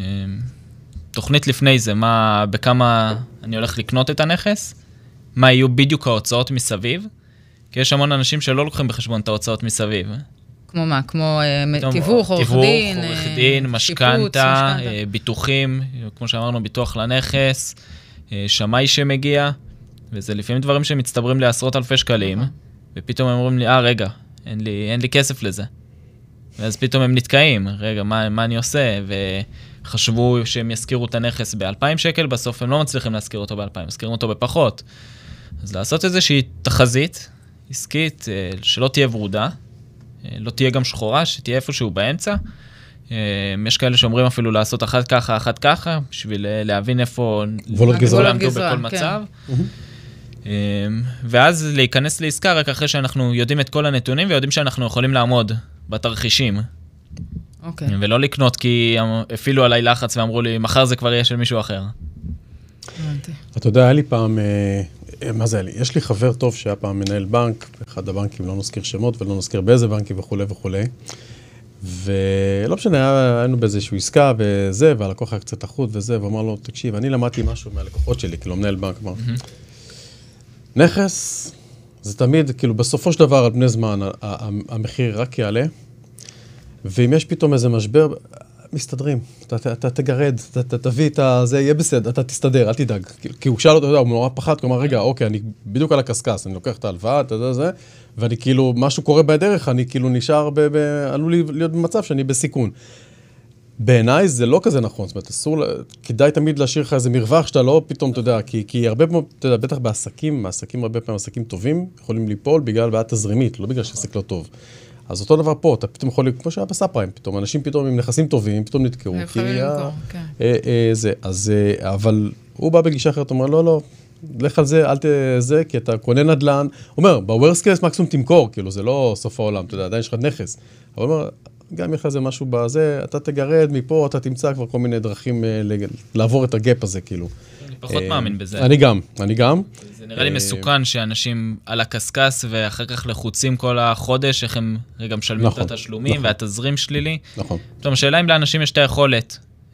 D: תוכנית לפני זה, בכמה אני הולך לקנות את הנכס, מה יהיו בדיוק ההוצאות מסביב, כי יש המון אנשים שלא לוקחים בחשבון את ההוצאות מסביב.
C: כמו מה? כמו תיווך, עורך דין,
D: משכנתה, ביטוחים, כמו שאמרנו, ביטוח לנכס, שמאי שמגיע, וזה לפעמים דברים שמצטברים לעשרות אלפי שקלים, ופתאום הם אומרים לי, רגע, אין לי כסף לזה. ואז פתאום הם נתקעים, רגע, מה אני עושה? וחשבו שהם יזכירו את הנכס ב-2,000 שקל, בסוף הם לא מצליחים להזכיר אותו ב-2,000, יזכירים אותו בפחות. אז לעשות איזושהי תחזית עסקית, שלא תהיה ורודה, לא תהיה גם שחורה, שתהיה איפשהו באמצע. יש כאלה שאומרים אפילו לעשות אחת ככה, אחת ככה, בשביל להבין איפה לעמדו בכל מצב. ואז להיכנס לעסקה רק אחרי שאנחנו יודעים את כל הנתונים, ויודעים שאנחנו יכולים לעמוד בתרחישים. ולא לקנות כי אפילו עליי לחץ ואמרו לי, מחר זה כבר יהיה של מישהו אחר.
B: אתה יודע, היה לי פעם, מה זה היה לי? יש לי חבר טוב שהיה פעם מנהל בנק, אחד הבנקים, לא נזכיר שמות ולא נזכיר באיזה בנקים וכו' וכו'. ולא משנה, היינו באיזשהו עסקה וזה, והלקוח היה קצת אחוד וזה, ואמר לו, תקשיב, אני למדתי משהו מהלקוחות שלי, כאילו מנהל בנק, אמר, נכס, זה תמיד, כאילו בסופו של דבר, על בני זמן, המחיר רק יעלה, ואם יש פתאום איזה משבר, מסתדרים, אתה תגרד, אתה תביא את זה, יהיה בסדר, אתה תסתדר, אל תדאג. כי הוא שאל אותו, הוא נורא פחד, כלומר, רגע, אוקיי, אני בדיוק על הקסקס, אני לוקח את ההלוואה, אתה יודע זה, ואני כאילו, משהו קורה בדרך, אני כאילו נשאר, עלול להיות במצב שאני בסיכון. בעיניי זה לא כזה נכון, זאת אומרת, אסור, כדאי תמיד להשאיר לך איזה מרווח שאתה לא פתאום, אתה יודע, כי הרבה פעמים, אתה יודע, בטח בעסקים הרבה פעמים עסקים טובים, יכולים ליפול בגלל בעיה תזרימית, לא בגלל שעסק לא טוב. אז אותו דבר פה, אתה פתאום יכול, כמו שהיה בסאפריים, פתאום אנשים פתאום עם נכסים טובים, פתאום נתקעו. אבל הוא בא בגישה אחרת, הוא אומר, לא, לך על זה, אל תזה, כי אתה קונה נדל"ן. הוא אומר, ב-worst case מקסימום תמכור, כאילו זה לא סוף העולם, אתה יודע, עדיין יש לך נכס. אבל הוא אומר, גם יש לך איזה משהו בזה, אתה תגרד מפה, אתה תמצא כבר כל מיני דרכים לעבור את הגאפ הזה, כאילו.
D: אני פחות מאמין בזה.
B: אני גם. זה
D: נראה לי מסוכן שאנשים על הקסקס ואחר כך לחוצים כל החודש, איך הם רגע משלמים את התשלומים והתזרים שלילי.
B: נכון.
D: פתאום השאלה אם לאנשים יש את היכולת,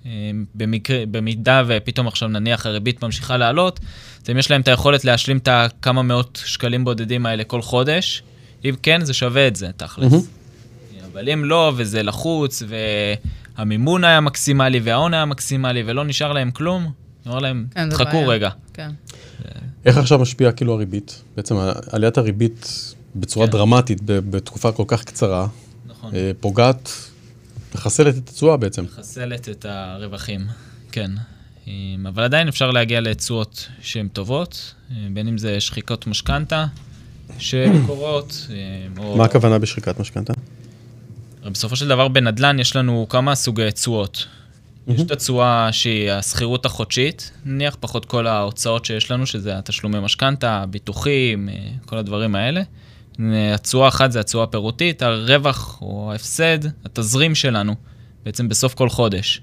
D: במידה ופתאום עכשיו נניח הריבית ממשיכה לעלות, אז אם יש להם את היכולת להשלים את כמה מאות שקלים בודדים האלה כל חודש, אם כן, זה שווה את זה, תכלס. אבל אם לא, וזה לחוץ, והמימון היה מקסימלי, וההון היה מקסימלי, ולא נשאר להם כלום, אני אומר להם, תחכו רגע.
B: איך עכשיו משפיעה כאילו הריבית? בעצם עליית הריבית בצורה דרמטית, בתקופה כל כך קצרה, פוגעת, מחסלת את התשואה בעצם.
D: מחסלת את הרווחים, כן. אבל עדיין אפשר להגיע לתשואות שהן טובות, בין אם זה שחיקות משכנתה, שקורות,
B: מה הכוונה בשחיקת משכנתה?
D: בסופו של דבר בנדל"ן יש לנו כמה סוגי תשואות. יש את התשואה שהיא הסחירות החודשית, נניח פחות כל ההוצאות שיש לנו, שזה התשלומי משכנתה, ביטוחים, כל הדברים האלה. התשואה אחת זה התשואה הפירותית, הרווח או ההפסד, התזרים שלנו, בעצם בסוף כל חודש.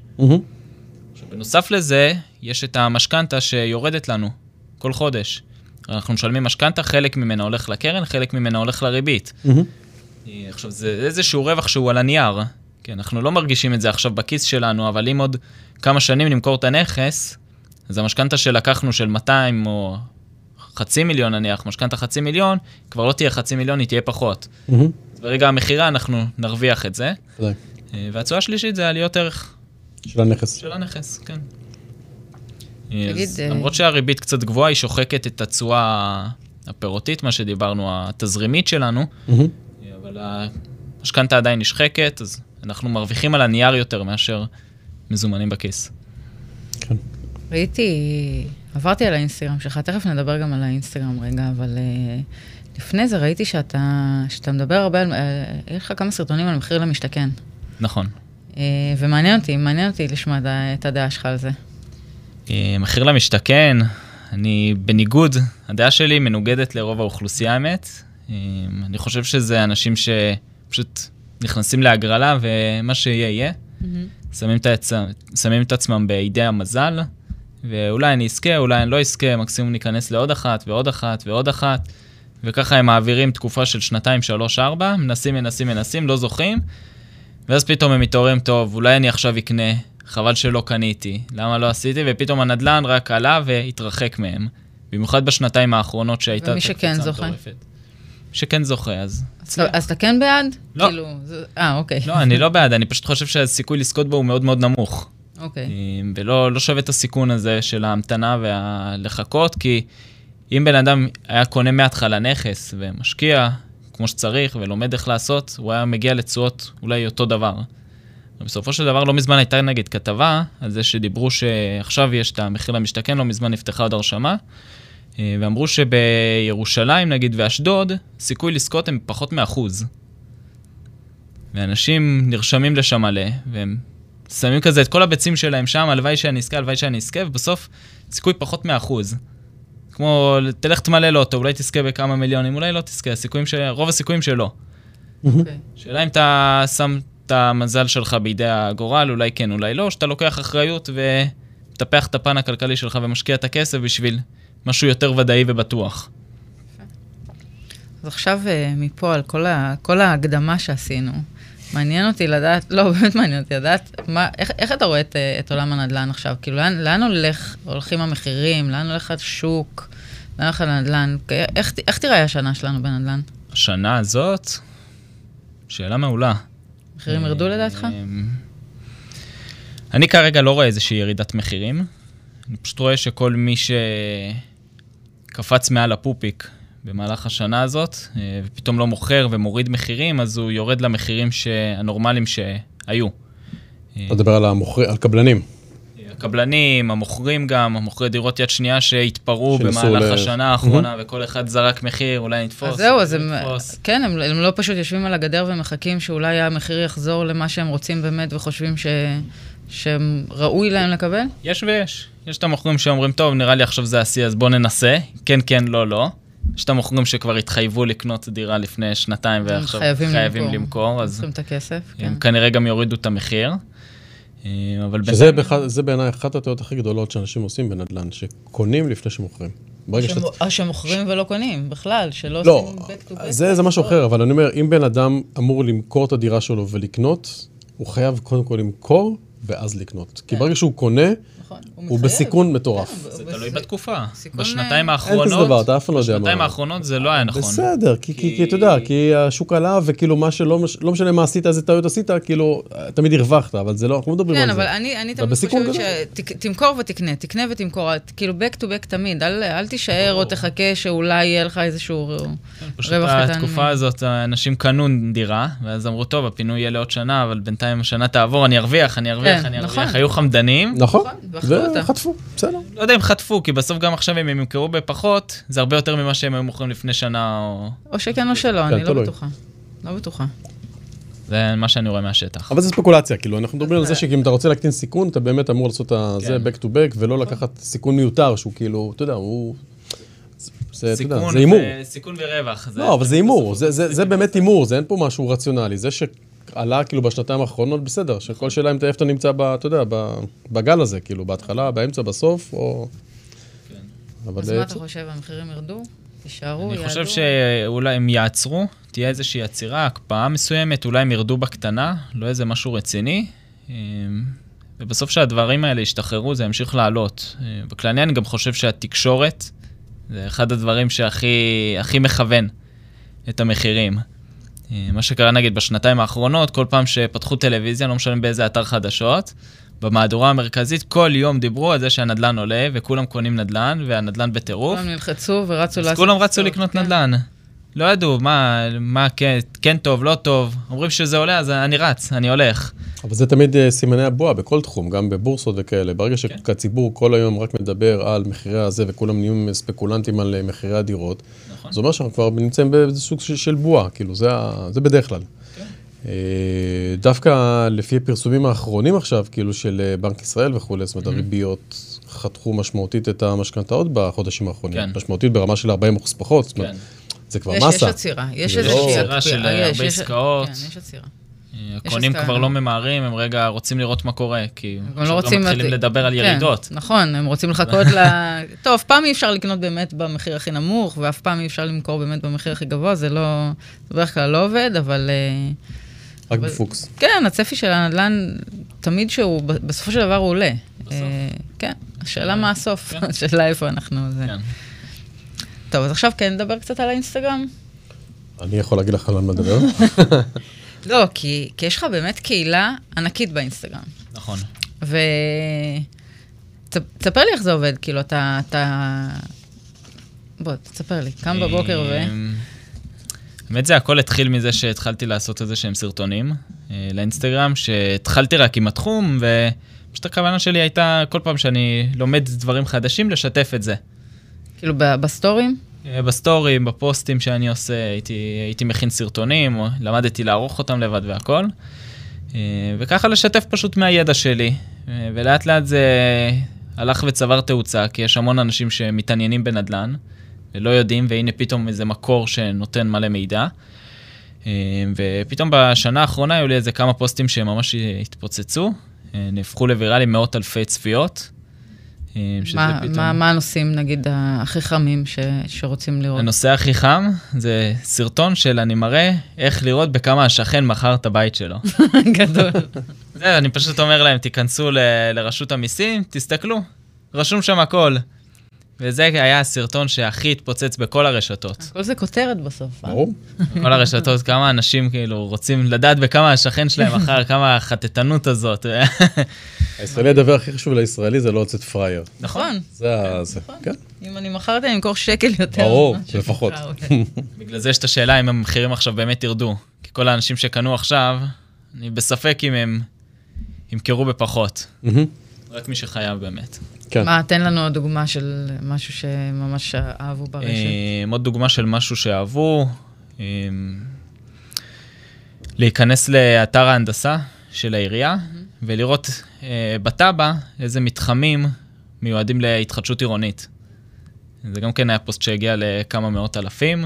D: בנוסף לזה, יש את המשכנתה שיורדת לנו כל חודש. אנחנו משלמים משכנתה, חלק ממנה הולך לקרן, חלק ממנה הולך לריבית. עכשיו, זה איזשהו רווח שהוא על הנייר. כן, אנחנו לא מרגישים את זה עכשיו בכיס שלנו, אבל אם עוד כמה שנים נמכור את הנכס, אז המשכנתה שלקחנו של 200 או 500,000 נניח, משכנתה 500,000, כבר לא תהיה 500,000, היא תהיה פחות. ברגע המחירה אנחנו נרוויח את זה. והתשואה השלישית זה עליות ערך.
B: של הנכס.
D: של הנכס, כן. למרות שהריבית קצת גבוהה, היא שוחקת את התשואה הפירותית, מה שדיברנו, התזרימית שלנו, אבל המשכנתה עדיין נשחקת, אז אנחנו מרוויחים על הנייר יותר מאשר מזומנים בכיס.
B: כן.
C: עברתי על האינסטגרם שלך, תכף נדבר גם על האינסטגרם רגע, אבל לפני זה ראיתי שאתה מדבר הרבה על, יש לך כמה סרטונים על מחיר למשתכן.
D: נכון.
C: ומעניין אותי לשמוע את הדעה שלך על זה.
D: מחיר למשתכן, אני בניגוד, הדעה שלי מנוגדת לרוב האוכלוסייה האמת. אני חושב שזה אנשים שפשוט נכנסים להגרלה, ומה שיהיה יהיה. שמים את עצמם בידי המזל, ואולי אני אזכה, אולי אני לא אזכה, מקסימום ניכנס לעוד אחת ועוד אחת ועוד אחת, וככה הם מעבירים תקופה של 2, 3, 4, מנסים, לא זוכים, ואז פתאום הם מתעוררים, טוב, אולי אני עכשיו אקנה, חבל שלא קניתי, למה לא עשיתי, ופתאום הנדלן רק עלה והתרחק מהם, במיוחד בשנתיים האחרונות שהייתה...
C: ומי שכן זוכה.
D: שכן זוכה, אז...
C: אז אתה כן בעד?
D: לא.
C: אוקיי.
D: לא, אני לא בעד, אני פשוט חושב שהסיכוי לזכות בו הוא מאוד מאוד נמוך.
C: אוקיי.
D: ולא שווה את הסיכון הזה של ההמתנה והלחכות, כי אם בן אדם היה קונה מההתחלה נכס ומשקיע כמו שצריך ולומד איך לעשות, הוא היה מגיע לתשואות אולי אותו דבר. ובסופו של דבר לא מזמן הייתה נגיד כתבה על זה שדיברו שעכשיו יש את המחיר למשתכן, לא מזמן נפתחה עוד הרשמה, ואמרו שבירושלים נגיד ואשדוד, סיכוי לזכות הם פחות מ1%. ואנשים נרשמים לשם מלא, והם שמים כזה את כל הביצים שלהם שם, הלוואי שאני אזכה, ובסוף סיכוי פחות מ1%. כמו, תלך תמלא לאוטו, אולי תזכה בכמה מיליונים, אולי לא תזכה, רוב הסיכויים שלא. שאלה אם אתה שם את המזל שלך בידי הגורל, אולי כן, אולי לא, שאתה לוקח אחריות ותפח את הפן הכלכלי שלך ומשקיע את הכסף בשביל משהו יותר ודאי ובטוח.
C: אז עכשיו מפה על כל ההקדמה שעשינו, מעניין אותי לדעת, לא, באמת מעניין אותי לדעת, איך אתה רואה את עולם הנדל"ן עכשיו? כאילו, לאן הולכים המחירים? לאן הולך השוק? לאן הולך הנדל"ן? איך תראה השנה שלנו בנדל"ן?
D: השנה הזאת? שאלה מעולה.
C: מחירים ירדו לדעתך?
D: אני כרגע לא רואה איזושהי ירידת מחירים. אני פשוט רואה שכל מי שקפץ מעל הפופיק במהלך השנה הזאת, ופתאום לא מוכר ומוריד מחירים, אז הוא יורד למחירים הנורמליים שהיו.
B: אתה מדבר על קבלנים.
D: הקבלנים, המוכרים גם, המוכרי דירות יד שנייה שהתפרעו במהלך השנה האחרונה, וכל אחד זרק מחיר, אולי נתפוס.
C: אז זהו, כן, הם לא פשוט יושבים על הגדר ומחכים שאולי המחיר יחזור למה שהם רוצים באמת, וחושבים שהם ראוי להם לקבל?
D: יש ויש. יש את המוכרים שאומרים, טוב, נראה לי עכשיו זה השיא, אז בוא ננסה. כן, כן, לא, לא. יש את המוכרים שכבר התחייבו לקנות דירה לפני שנתיים, ועכשיו חייבים למכור, אז הם כנראה גם יורידו את המחיר.
B: שזה בעיניי אחת הטעויות הכי גדולות שאנשים עושים בנדל"ן, שקונים לפני שמוכרים.
C: שמוכרים ולא קונים, בכלל, שלא עושים back to back.
B: זה משהו אחר, אבל אני אומר, אם בן אדם אמור למכור את הדירה שלו ולקנות, הוא חייב קודם כל למכור ואז לקנות. כי ברגע שהוא קונה, הוא בסיכון מטורף.
D: זה תלוי בתקופה. בשנתיים
B: אין
D: האחרונות,
B: כזה דבר, אתה אף פעם לא יודע מה.
D: בשנתיים האחרונות זה לא היה נכון.
B: בסדר, כי אתה יודע, כי השוק עלה, וכאילו מה שלא משנה מה עשית, איזה טעויות עשית, כאילו, תמיד הרווחת, אבל זה לא, אנחנו מדברים על זה.
C: כן, אבל אני תמיד חושבת שתמכור ותקנה, תקנה ותמכור, כאילו back to back תמיד, אל תישאר או תחכה שאולי יהיה לך איזשהו רווח קטן.
D: בתקופה הזאת, אנשים קנו דירה, ואז אמרו, טוב, הפינוי יהיה לעוד שנה, אבל בינתיים השנה תעבור, אני ארוויח. היו חמדנים.
B: נכון, וחטפו, בסדר.
D: לא יודע אם חטפו, כי בסוף גם עכשיו אם הם ימכרו בפחות, זה הרבה יותר ממה שהם היו מוכרים לפני שנה
C: או שכן או שלא, אני לא בטוחה. לא בטוחה.
D: זה מה שאני רואה מהשטח.
B: אבל זה ספקולציה, כאילו, אנחנו מדברים על זה שאם אתה רוצה להקטין סיכון, אתה באמת אמור לעשות את זה back to back, ולא לקחת סיכון מיותר, שהוא כאילו, אתה יודע, הוא... זה אימור.
D: סיכון ורווח.
B: לא, אבל זה אימור, זה באמת אימור, זה אין פה משהו רציונלי, זה שעלה כאילו בשנתיים האחרונות, בסדר, שכל שאלה אם אתה נמצא, אתה יודע, בגל הזה, כאילו, בהתחלה, באמצע, בסוף, או...
C: אז מה אתה חושב, המחירים ירדו? יישארו, יעדו?
D: אני חושב שאולי הם יעצרו, תהיה איזושהי עצירה, הקפאה מסוימת, אולי הם ירדו בקטנה, לא איזה משהו רציני, ובסוף שהדברים האלה ישתחררו, זה ימשיך לעלות. בכללי אני גם חושב שהתקשורת, זה אחד הדברים שהכי מכוון את המחירים. מה שקרה נגיד בשנתיים האחרונות, כל פעם שפתחו טלוויזיה, לא משלם באיזה אתר חדשות, במהדורה המרכזית כל יום דיברו על זה שהנדלן עולה, וכולם קונים נדלן, והנדלן בטירוף.
C: כולם נלחצו ורצו לעשות...
D: כולם רצו לקנות נדלן. לא ידעו מה כן טוב, לא טוב. אומרים שזה עולה, אז אני רץ, אני הולך.
B: אבל זה תמיד סימני הבועה בכל תחום, גם בבורסות וכאלה. ברגע שהציבור כל היום רק מדבר על מחירי הזה, וכולם נהיים ספקולנטים על מחירי הדירות, זה אומר שאנחנו כבר נמצאים באיזה סוג של בועה, כאילו, זה בדרך כלל. דווקא לפי הפרסומים האחרונים עכשיו, כאילו של בנק ישראל וכו', זאת אומרת, הריביות חתכו משמעותית את המשכנתאות בחודשים האחרונים. משמעותית ברמה של 40% פחות, זאת אומרת, זה כבר מסה.
C: יש עצירה, יש איזושהי
D: עצירה של הרבה עסקאות.
C: כן, יש עצירה.
D: הקונים כבר לא ממהרים, הם רגע רוצים לראות מה קורה, כי עכשיו גם מתחילים לדבר על ירידות.
C: נכון, הם רוצים לחכות טוב, אף פעם אי אפשר לקנות באמת במחיר הכי נמוך, ואף פעם אי אפשר למכור באמת במחיר הכי גבוה, זה בדרך כלל לא עובד, אבל...
B: רק בפוקס.
C: כן, הצפי של הנדל"ן, תמיד שהוא, בסופו של דבר הוא עולה. כן, השאלה מה הסוף, השאלה איפה אנחנו... טוב, אז עכשיו כן, נדבר קצת על האינסטגרם.
B: אני יכול להגיד לך על מה לדבר.
C: לא, כי יש לך באמת קהילה ענקית באינסטגרם.
D: נכון.
C: תספר לי איך זה עובד, כאילו אתה... בוא, תספר לי, קם בבוקר
D: באמת זה הכל התחיל מזה שהתחלתי לעשות איזה שהם סרטונים לאינסטגרם, שהתחלתי רק עם התחום, ופשוט הכוונה שלי הייתה כל פעם שאני לומד דברים חדשים, לשתף את זה.
C: כאילו בסטורים?
D: בסטורים, בפוסטים שאני עושה, הייתי מכין סרטונים, למדתי לערוך אותם לבד והכל, וככה לשתף פשוט מהידע שלי, ולאט לאט זה הלך וצבר תאוצה, כי יש המון אנשים שמתעניינים בנדל"ן, ולא יודעים, והנה פתאום איזה מקור שנותן מלא מידע, ופתאום בשנה האחרונה היו לי איזה כמה פוסטים שממש התפוצצו, נהפכו לוויראלי מאות אלפי צפיות,
C: מה הנושאים, נגיד, הכי חמים שרוצים לראות?
D: הנושא הכי חם זה סרטון של אני מראה איך לראות בכמה השכן מכר את הבית שלו.
C: גדול.
D: אני פשוט אומר להם, תיכנסו לרשות המיסים, תסתכלו, רשום שם הכל. וזה היה הסרטון שהכי התפוצץ בכל הרשתות.
C: הכל זה כותרת בסוף.
B: ברור.
D: בכל הרשתות, כמה אנשים כאילו רוצים לדעת בכמה השכן שלהם אחר, כמה החטטנות הזאת.
B: הישראלי הדבר הכי חשוב לישראלי זה לא לצאת פרייר.
C: נכון.
B: זה, כן.
C: אם אני מכרתי, אני אמכור שקל יותר.
B: ברור, לפחות.
D: בגלל זה יש את השאלה אם המחירים עכשיו באמת ירדו. כי כל האנשים שקנו עכשיו, אני בספק אם הם ימכרו בפחות. רק מי שחייב באמת.
B: כן.
C: מה, תן לנו דוגמה של משהו שממש אהבו ברשת.
D: עוד דוגמה של משהו שאהבו, להיכנס לאתר ההנדסה של העירייה, ולראות בטאבה איזה מתחמים מיועדים להתחדשות עירונית. זה גם כן היה פוסט שהגיע לכמה מאות אלפים,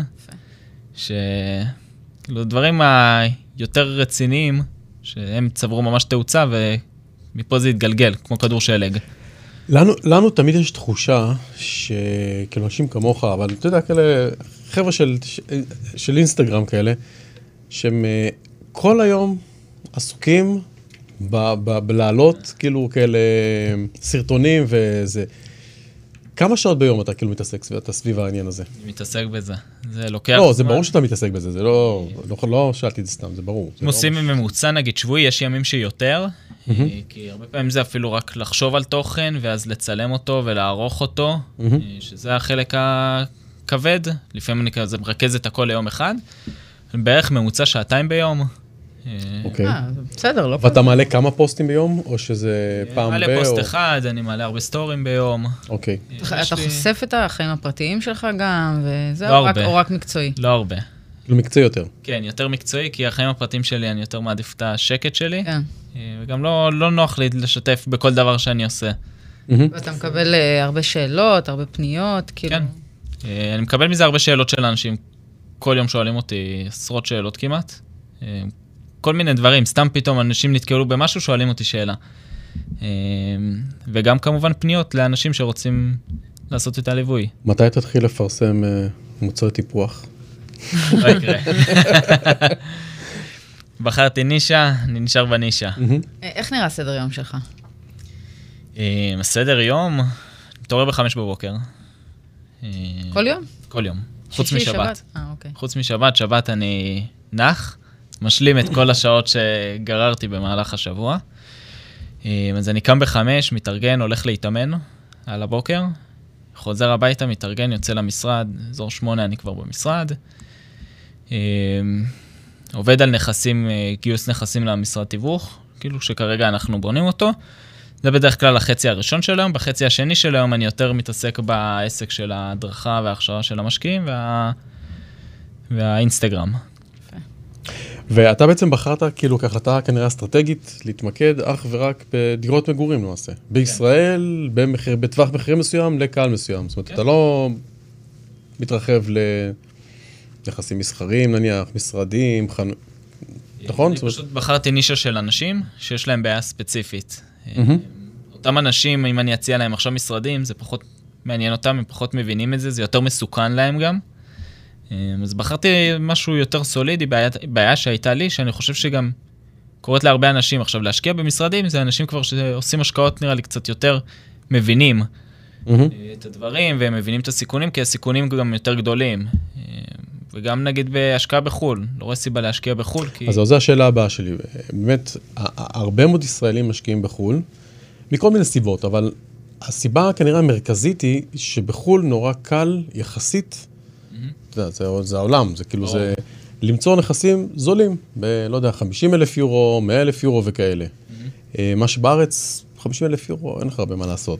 D: דברים היותר רציניים, שהם צברו ממש תאוצה, ומפה זה התגלגל, כמו כדור שלג.
B: לנו תמיד יש תחושה שכאילו אנשים כמוך, אבל אתה יודע, כאלה חבר'ה של אינסטגרם כאלה, שהם כל היום עסוקים בלהעלות כאילו כאלה סרטונים וזה. כמה שעות ביום אתה כאילו מתעסק סביב העניין הזה?
D: אני מתעסק בזה. זה לוקח...
B: לא, זה ברור שאתה מתעסק בזה, זה לא שאלתי את זה סתם, זה ברור.
D: עושים ממוצע, נגיד שבועי, יש ימים שיותר, כי הרבה פעמים זה אפילו רק לחשוב על תוכן, ואז לצלם אותו ולערוך אותו, שזה החלק הכבד, לפעמים אני כזה מרכז את הכל ליום אחד, בערך ממוצע שעתיים ביום.
B: אוקיי.
C: בסדר, לא
B: ואתה מעלה כמה פוסטים ביום, או שזה פעם
D: מעלה פוסט אחד, אני מעלה הרבה סטורים ביום.
B: אוקיי.
C: אתה חושף את החיים הפרטיים שלך גם, וזה או רק מקצועי?
D: לא הרבה.
B: כאילו מקצועי יותר.
D: כן, יותר מקצועי, כי החיים הפרטיים שלי, אני יותר מעדיף את השקט שלי,
C: כן.
D: וגם לא נוח לי לשתף בכל דבר שאני עושה.
C: ואתה מקבל הרבה שאלות, הרבה פניות, כאילו...
D: כן. אני מקבל מזה הרבה שאלות של אנשים. כל יום שואלים אותי עשרות שאלות כמעט. כל מיני דברים, סתם פתאום אנשים נתקלו במשהו, שואלים אותי שאלה. וגם כמובן פניות לאנשים שרוצים לעשות את הליווי.
B: מתי תתחיל לפרסם מוצרי טיפוח?
D: לא יקרה. בחרתי נישה, אני נשאר בנישה.
C: איך נראה סדר יום שלך?
D: סדר יום, מתעורר ב-5 בבוקר.
C: כל יום?
D: כל יום. חוץ משבת.
C: אוקיי.
D: חוץ משבת, שבת אני נח, משלים את כל השעות שגררתי במהלך השבוע. אז אני קם ב-5, מתארגן, הולך להתאמן על הבוקר, חוזר הביתה, מתארגן, יוצא למשרד, אזור 8 אני כבר במשרד. עובד על נכסים, גיוס נכסים למשרד תיווך, כאילו שכרגע אנחנו בונים אותו. זה בדרך כלל החצי הראשון של היום. בחצי השני של היום אני יותר מתעסק בעסק של ההדרכה וההכשרה של המשקיעים והאינסטגרם.
B: ואתה בעצם בחרת כאילו כהחלטה כנראה אסטרטגית להתמקד אך ורק בדירות מגורים למעשה. בישראל, בטווח מחירים מסוים לקהל מסוים. זאת אומרת, אתה לא מתרחב לנכסים מסחריים, נניח, משרדים, נכון?
D: אני פשוט בחרתי נישה של אנשים שיש להם בעיה ספציפית. אותם אנשים, אם אני אציע להם עכשיו משרדים, זה פחות מעניין אותם, הם פחות מבינים את זה, זה יותר מסוכן להם גם. אז בחרתי משהו יותר סולידי, בעיה שהייתה לי, שאני חושב שגם קוראת להרבה אנשים עכשיו להשקיע במשרדים, זה אנשים כבר שעושים השקעות נראה לי קצת יותר מבינים את הדברים, והם מבינים את הסיכונים, כי הסיכונים גם יותר גדולים. וגם נגיד בהשקעה בחול, לא רואה סיבה להשקיע בחול, כי...
B: אז זו השאלה הבאה שלי. באמת, הרבה מאוד ישראלים משקיעים בחול, מכל מיני סיבות, אבל הסיבה כנראה המרכזית היא שבחול נורא קל יחסית, זה העולם, זה כאילו זה למצוא נכסים זולים, לא יודע, 50,000 יורו, 100,000 יורו וכאלה. מה שבארץ, 50,000 יורו, אין לך הרבה מה לעשות.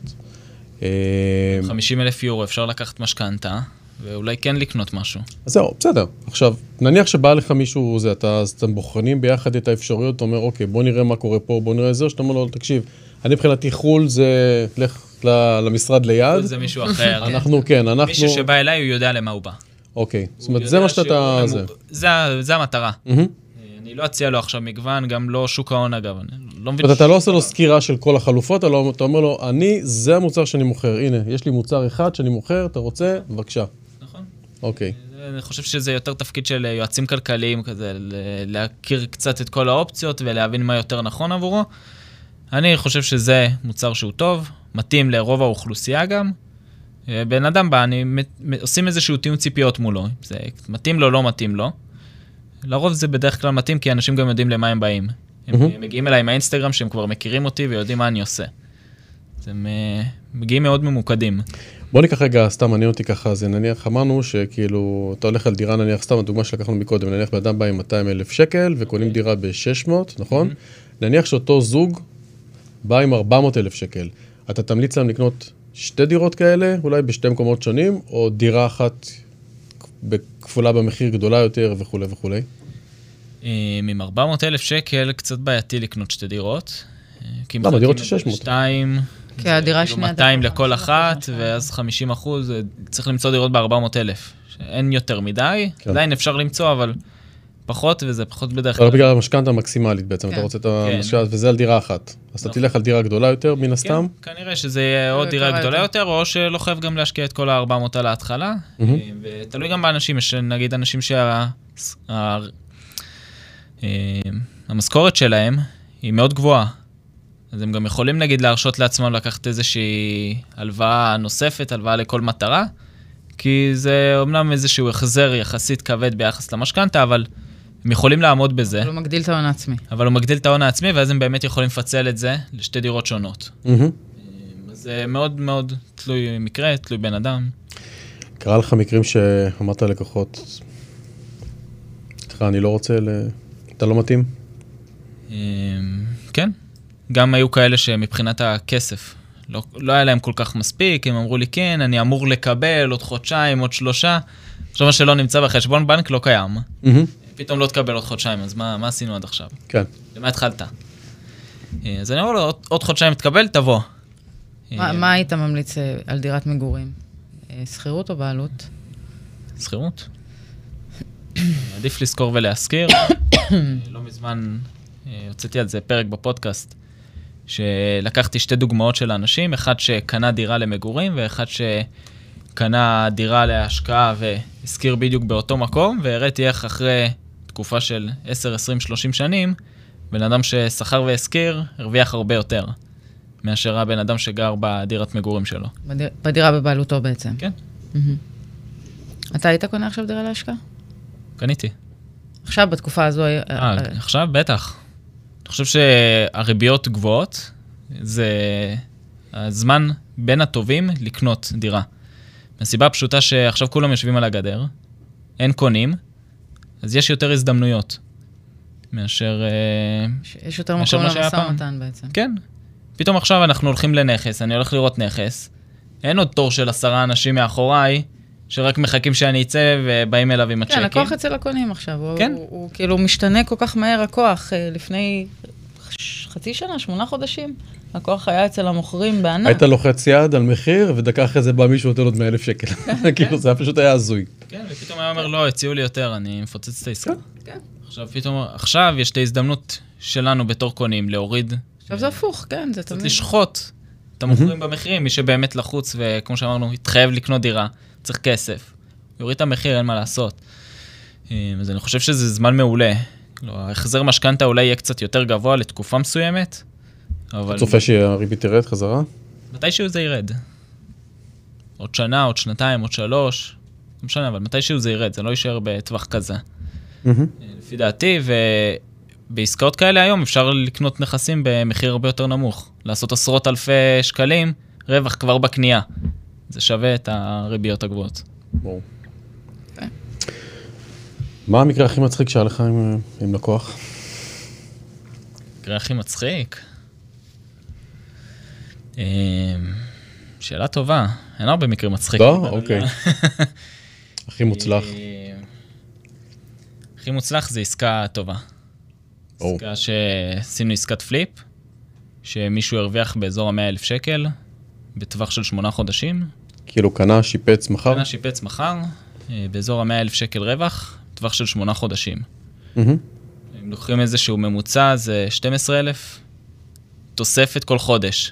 D: 50,000 יורו אפשר לקחת משכנתה, ואולי כן לקנות משהו.
B: אז זהו, בסדר. עכשיו, נניח שבא לך מישהו, אז אתם בוחנים ביחד את האפשרויות, אתה אומר, אוקיי, בוא נראה מה קורה פה, בוא נראה זה, שאתה אומר לו, תקשיב, אני מבחינתי חול, זה לך למשרד ליד.
D: חול זה מישהו אחר.
B: אנחנו, כן, אנחנו...
D: מישהו שבא אליי, הוא יודע למה הוא בא.
B: אוקיי, זאת אומרת, זה מה שאתה...
D: זה המטרה. אני לא אציע לו עכשיו מגוון, גם לא שוק ההון אגב.
B: אתה לא עושה לו סקירה של כל החלופות, אתה אומר לו, זה המוצר שאני מוכר, הנה, יש לי מוצר אחד שאני מוכר, אתה רוצה? בבקשה.
D: נכון.
B: אוקיי.
D: אני חושב שזה יותר תפקיד של יועצים כלכליים, כזה, להכיר קצת את כל האופציות ולהבין מה יותר נכון עבורו. אני חושב שזה מוצר שהוא טוב, מתאים לרוב האוכלוסייה גם. בן אדם בא, עושים איזשהו טיעון ציפיות מולו. זה מתאים לו, לא מתאים לו. לרוב זה בדרך כלל מתאים, כי אנשים גם יודעים למה הם באים. הם מגיעים אליי עם האינסטגרם, שהם כבר מכירים אותי ויודעים מה אני עושה. אז הם מגיעים מאוד ממוקדים.
B: בוא ניקח רגע, סתם מעניין אותי ככה, זה נניח, אמרנו שכאילו, אתה הולך על דירה, נניח, סתם הדוגמה שלקחנו מקודם, נניח בן אדם בא עם 200,000 שקל, וקונים דירה ב-600, נכון? נניח שאותו זוג בא עם 400,000 שקל. אתה תמליץ להם לקנות 2 דירות כאלה, אולי בשתי מקומות שונים, או דירה אחת בכפולה במחיר גדולה יותר וכו' וכו'.
D: עם 400,000 שקל קצת בעייתי לקנות 2 דירות.
B: למה? דירות של 600.
D: 2,
C: כי הדירה השנייה...
D: 200 לכל אחת, ואז 50%, צריך למצוא דירות ב-400,000. אין יותר מדי, עדיין אפשר למצוא, אבל פחות, וזה פחות בדרך כלל.
B: אבל בגלל המשכנתה המקסימלית בעצם, אתה רוצה את המשכנתה, וזה על דירה אחת. אז אתה תלך על דירה גדולה יותר, מן הסתם?
D: כן, כנראה שזה יהיה עוד דירה גדולה יותר, או שלא חייב גם להשקיע את כל ה-400 על ההתחלה. ותלוי גם באנשים, יש נגיד אנשים שהמשכורת שלהם היא מאוד גבוהה. אז הם גם יכולים נגיד להרשות לעצמם לקחת איזושהי הלוואה נוספת, הלוואה לכל מטרה, כי זה אומנם איזשהו החזר יחסית כבד ביחס למשכנתה, אבל הם יכולים לעמוד בזה.
C: אבל הוא מגדיל את ההון העצמי.
D: אבל הוא מגדיל את ההון העצמי, ואז הם באמת יכולים לפצל את זה ל2 דירות שונות. אז זה מאוד מאוד תלוי מקרה, תלוי בן אדם.
B: קרה לך מקרים שאמרת ללקוחות, אני לא רוצה, אתה לא מתאים?
D: כן. גם היו כאלה שמבחינת הכסף, לא היה להם כל כך מספיק, הם אמרו לי, כן, אני אמור לקבל עוד חודשיים, עוד 3, עכשיו מה שלא נמצא בחשבון בנק לא קיים. פתאום לא תקבל עוד חודשיים, אז מה עשינו עד עכשיו?
B: כן.
D: למה התחלת? אז אני אומר לו, עוד חודשיים תקבל, תבוא.
C: מה היית ממליץ על דירת מגורים? שכירות או בעלות?
D: שכירות. עדיף לזכור ולהזכיר. לא מזמן הוצאתי על זה פרק בפודקאסט, שלקחתי 2 דוגמאות של האנשים, אחד שקנה דירה למגורים, ואחד שקנה דירה להשקעה והזכיר בדיוק באותו מקום, והראיתי איך אחרי תקופה של 10, 20, 30 שנים, בן אדם ששכר והזכיר, הרוויח הרבה יותר, מאשר הבן אדם שגר בדירת מגורים שלו.
C: בדירה בבעלותו בעצם.
D: כן.
C: אתה היית קונה עכשיו דירה להשקעה?
D: קניתי.
C: עכשיו, בתקופה הזו...
D: עכשיו, בטח. אני חושב שהריביות גבוהות, זה הזמן בין הטובים לקנות דירה. מהסיבה הפשוטה שעכשיו כולם יושבים על הגדר, אין קונים, אז יש יותר הזדמנויות מאשר...
C: יש יותר מקום למשא ומתן בעצם.
D: כן. פתאום עכשיו אנחנו הולכים לנכס, אני הולך לראות נכס, אין עוד תור של 10 אנשים מאחוריי, שרק מחכים שאני אצא ובאים אליו עם הצ'קים.
C: כן, הכוח אצל הקונים עכשיו. כן. הוא כאילו משתנה כל כך מהר הכוח. לפני חצי שנה, 8 חודשים, הכוח היה אצל המוכרים בענק.
B: היית לוחץ יד על מחיר, ודקה אחרי זה בא מישהו נותן עוד 100,000 שקל. כאילו, זה פשוט היה הזוי.
D: כן, ופתאום היה אומר, לא, הציעו לי יותר, אני מפוצץ את העסקה.
C: כן.
D: עכשיו יש את ההזדמנות שלנו בתור קונים להוריד.
C: עכשיו זה הפוך, כן, זה תמיד.
D: לשחוט את המוכרים במחירים, מי שבאמת לחוץ, וכמו שאמרנו, התחייב לקנות דירה, צריך כסף. יוריד את המחיר, אין מה לעשות. אז אני חושב שזה זמן מעולה. ההחזר משכנתה אולי יהיה קצת יותר גבוה לתקופה מסוימת, אבל...
B: אתה צופה שהריבית תרד חזרה?
D: מתישהו זה ירד. עוד שנה, עוד 2, עוד 3, לא משנה, אבל מתישהו זה ירד, זה לא יישאר בטווח כזה. לפי דעתי, ובעסקאות כאלה היום אפשר לקנות נכסים במחיר הרבה יותר נמוך. לעשות עשרות אלפי שקלים, רווח כבר בקנייה. זה שווה את הריביות הגבוהות.
B: ברור. מה המקרה הכי מצחיק שהיה לך עם לקוח?
D: המקרה הכי מצחיק? שאלה טובה. אין הרבה מקרים מצחיקים.
B: לא? אוקיי. הכי מוצלח.
D: הכי מוצלח זה עסקה טובה. עסקה שעשינו עסקת פליפ, שמישהו הרוויח באזור 100,000 שקל, בטווח של 8 חודשים.
B: כאילו קנה, שיפץ, מחר?
D: קנה, שיפץ, מחר, באזור 100,000 שקל רווח, טווח של 8 חודשים. אם לוקחים איזשהו ממוצע, זה 12,000 תוספת כל חודש.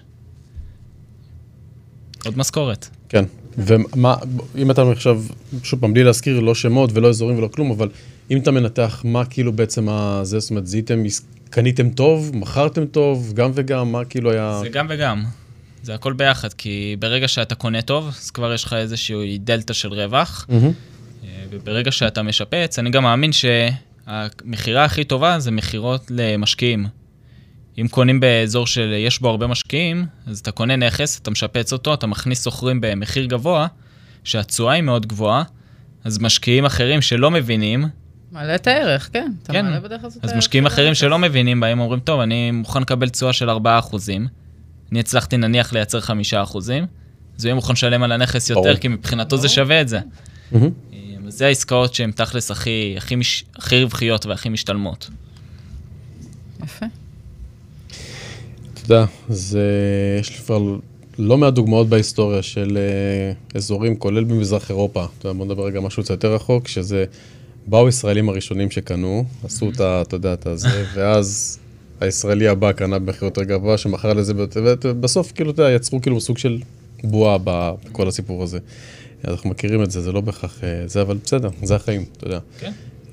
D: עוד משכורת.
B: כן. ומה, אם אתה עכשיו, שוב פעם, בלי להזכיר, לא שמות ולא אזורים ולא כלום, אבל אם אתה מנתח מה כאילו בעצם זה, זאת אומרת, קניתם טוב, מכרתם טוב, גם וגם, מה כאילו היה...
D: זה גם וגם. זה הכל ביחד, כי ברגע שאתה קונה טוב, אז כבר יש לך איזשהו דלטה של רווח, וברגע שאתה משפץ, אני גם מאמין שהמחירה הכי טובה זה מחירות למשקיעים. אם קונים באזור שיש בו הרבה משקיעים, אז אתה קונה נכס, אתה משפץ אותו, אתה מכניס סוחרים במחיר גבוה, שהתשואה היא מאוד גבוהה, אז משקיעים אחרים שלא מבינים,
C: מעלה את הערך, כן. אתה
D: כן,
C: מעלה בדרך הזאת
D: אז
C: הערך
D: משקיעים
C: של
D: אחרים
C: הנכס.
D: שלא מבינים בהם, אומרים, טוב, אני מוכן לקבל תשואה של 4%, אני הצלחתי נניח לייצר 5%, אז הוא יהיה מוכן לשלם על הנכס יותר,
B: ברור.
D: כי מבחינתו זה שווה את זה. אז זה העסקאות שהן תכלס הכי רווחיות והכי משתלמות.
C: יפה.
B: אתה יודע, יש לי כבר לא מעט דוגמאות בהיסטוריה של אזורים, כולל במזרח אירופה. אתה יודע, בוא נדבר רגע משהו קצת יותר רחוק, שזה באו ישראלים הראשונים שקנו, עשו אתה יודע, את זה, ואז הישראלי הבא קנה במחיר יותר גבוה, שמכר לזה, ובסוף כאילו, אתה יודע, יצרו כאילו סוג של בועה בכל הסיפור הזה. אנחנו מכירים את זה, זה לא בהכרח זה, אבל בסדר, זה החיים, אתה יודע.
D: כן.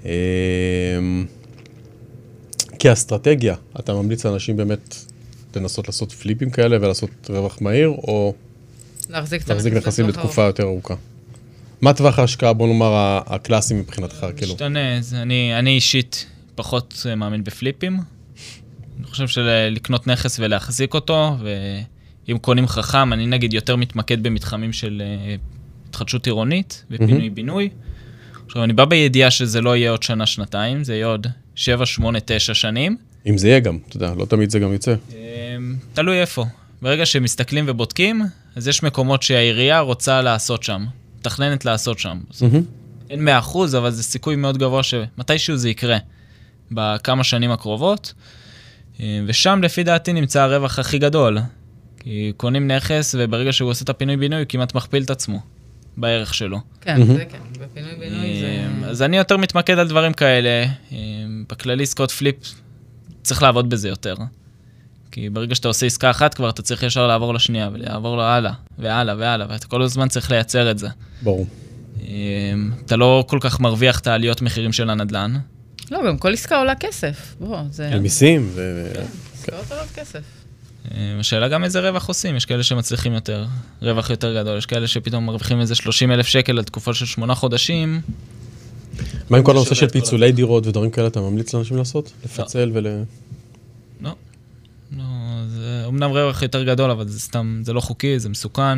B: כאסטרטגיה, אתה ממליץ לאנשים באמת לנסות לעשות פליפים כאלה ולעשות רווח מהיר, או
C: להחזיק
B: נכסים לתקופה יותר ארוכה? מה טווח ההשקעה, בוא נאמר, הקלאסי מבחינתך, כאילו?
D: משתנה, אני אישית פחות מאמין בפליפים. אני חושב שלקנות נכס ולהחזיק אותו, ואם קונים חכם, אני נגיד יותר מתמקד במתחמים של התחדשות עירונית ופינוי-בינוי. עכשיו, אני בא בידיעה שזה לא יהיה עוד שנה, שנתיים, זה יהיה עוד 7, 8, 9 שנים.
B: אם זה יהיה גם, אתה יודע, לא תמיד זה גם יצא.
D: תלוי איפה. ברגע שמסתכלים ובודקים, אז יש מקומות שהעירייה רוצה לעשות שם, מתכננת לעשות שם. אין 100%, אבל זה סיכוי מאוד גבוה שמתישהו זה יקרה בכמה שנים הקרובות, ושם לפי דעתי נמצא הרווח הכי גדול. כי קונים נכס, וברגע שהוא עושה את הפינוי-בינוי, הוא כמעט מכפיל את עצמו בערך שלו.
C: כן, זה כן. בפינוי-בינוי זה...
D: אז אני יותר מתמקד על דברים כאלה. בכללי עסקאות פליפ, צריך לעבוד בזה יותר. כי ברגע שאתה עושה עסקה אחת כבר, אתה צריך ישר לעבור לשנייה, ולעבור לו הלאה, והלאה, והלאה, ואתה כל הזמן צריך לייצר את זה.
B: ברור.
D: אתה לא כל כך מרוויח את העליות מחירים של הנדל"ן.
C: לא, גם כל עסקה עולה כסף. בוא, זה...
B: על מיסים
C: עסקאות עולות כסף.
D: השאלה גם איזה רווח עושים, יש כאלה שמצליחים יותר, רווח יותר גדול, יש כאלה שפתאום מרוויחים איזה 30,000 שקל על תקופה של 8 חודשים.
B: מה עם כל הנושא של פיצולי דירות ודברים כאלה, אתה ממליץ לאנשים לעשות? לפצל
D: לא. לא, זה אומנם רווח יותר גדול, אבל זה סתם, זה לא חוקי, זה מסוכן.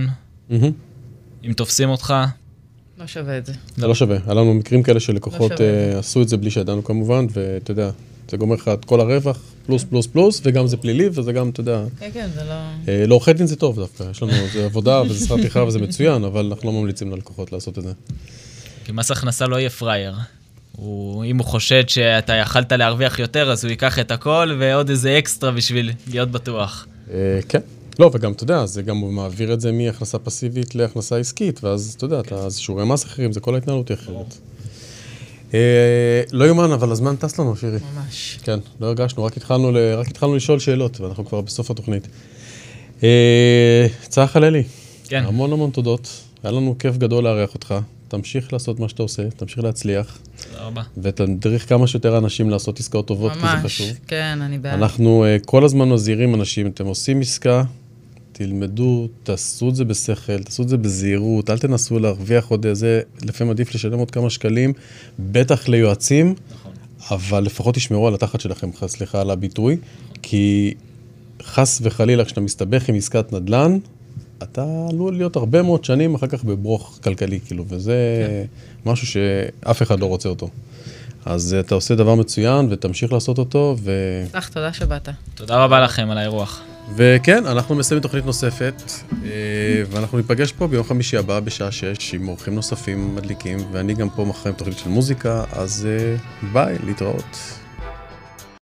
D: אם תופסים אותך...
C: לא שווה את זה.
B: זה לא שווה. היה לנו מקרים כאלה שלקוחות עשו את זה בלי שידענו כמובן, ואתה יודע, זה גומר לך את כל הרווח, פלוס, פלוס, פלוס, וגם זה פלילי, וזה גם, אתה יודע...
C: כן, זה לא...
B: לא, עורכי דין זה טוב דווקא, יש לנו עבודה וזה שכר טרחה וזה מצוין, אבל אנחנו לא ממליצים ללקוחות לעשות את זה.
D: כי מס הכנסה לא יהיה פרייר. אם הוא חושד שאתה יכלת להרוויח יותר, אז הוא ייקח את הכל ועוד איזה אקסטרה בשביל להיות בטוח.
B: כן. לא, וגם, אתה יודע, זה גם מעביר את זה מהכנסה פסיבית להכנסה עסקית, ואז, אתה יודע, זה שיעורי מס אחרים, זה כל ההתנהלות אחרת. לא יומן, אבל הזמן טס לנו, שירי.
C: ממש.
B: כן, לא הרגשנו, רק התחלנו לשאול שאלות, ואנחנו כבר בסוף התוכנית. צח חללי,
D: כן.
B: המון המון תודות, היה לנו כיף גדול לארח אותך, תמשיך לעשות מה שאתה עושה, תמשיך להצליח.
D: תודה רבה.
B: ותדריך כמה שיותר אנשים לעשות עסקאות טובות, כי זה חשוב.
C: ממש, כן, אני בעד.
B: אנחנו כל הזמן מזהירים אנשים, אתם עושים עסקה, תלמדו, תעשו את זה בשכל, תעשו את זה בזהירות, אל תנסו להרוויח עוד איזה, לפעמים עדיף לשלם עוד כמה שקלים, בטח ליועצים, אבל לפחות תשמרו על התחת שלכם, סליחה על הביטוי, כי חס וחלילה, כשאתה מסתבך עם עסקת נדל"ן, אתה עלול להיות הרבה מאוד שנים אחר כך בברוך כלכלי, כאילו, וזה משהו שאף אחד לא רוצה אותו. אז אתה עושה דבר מצוין, ותמשיך לעשות אותו,
C: צח, תודה שבאת.
D: תודה רבה לכם על האירוח.
B: וכן, אנחנו מסיימים תוכנית נוספת, ואנחנו ניפגש פה ביום חמישי הבא בשעה 6 עם אורחים נוספים מדליקים, ואני גם פה מחר עם תוכנית של מוזיקה, אז ביי, להתראות.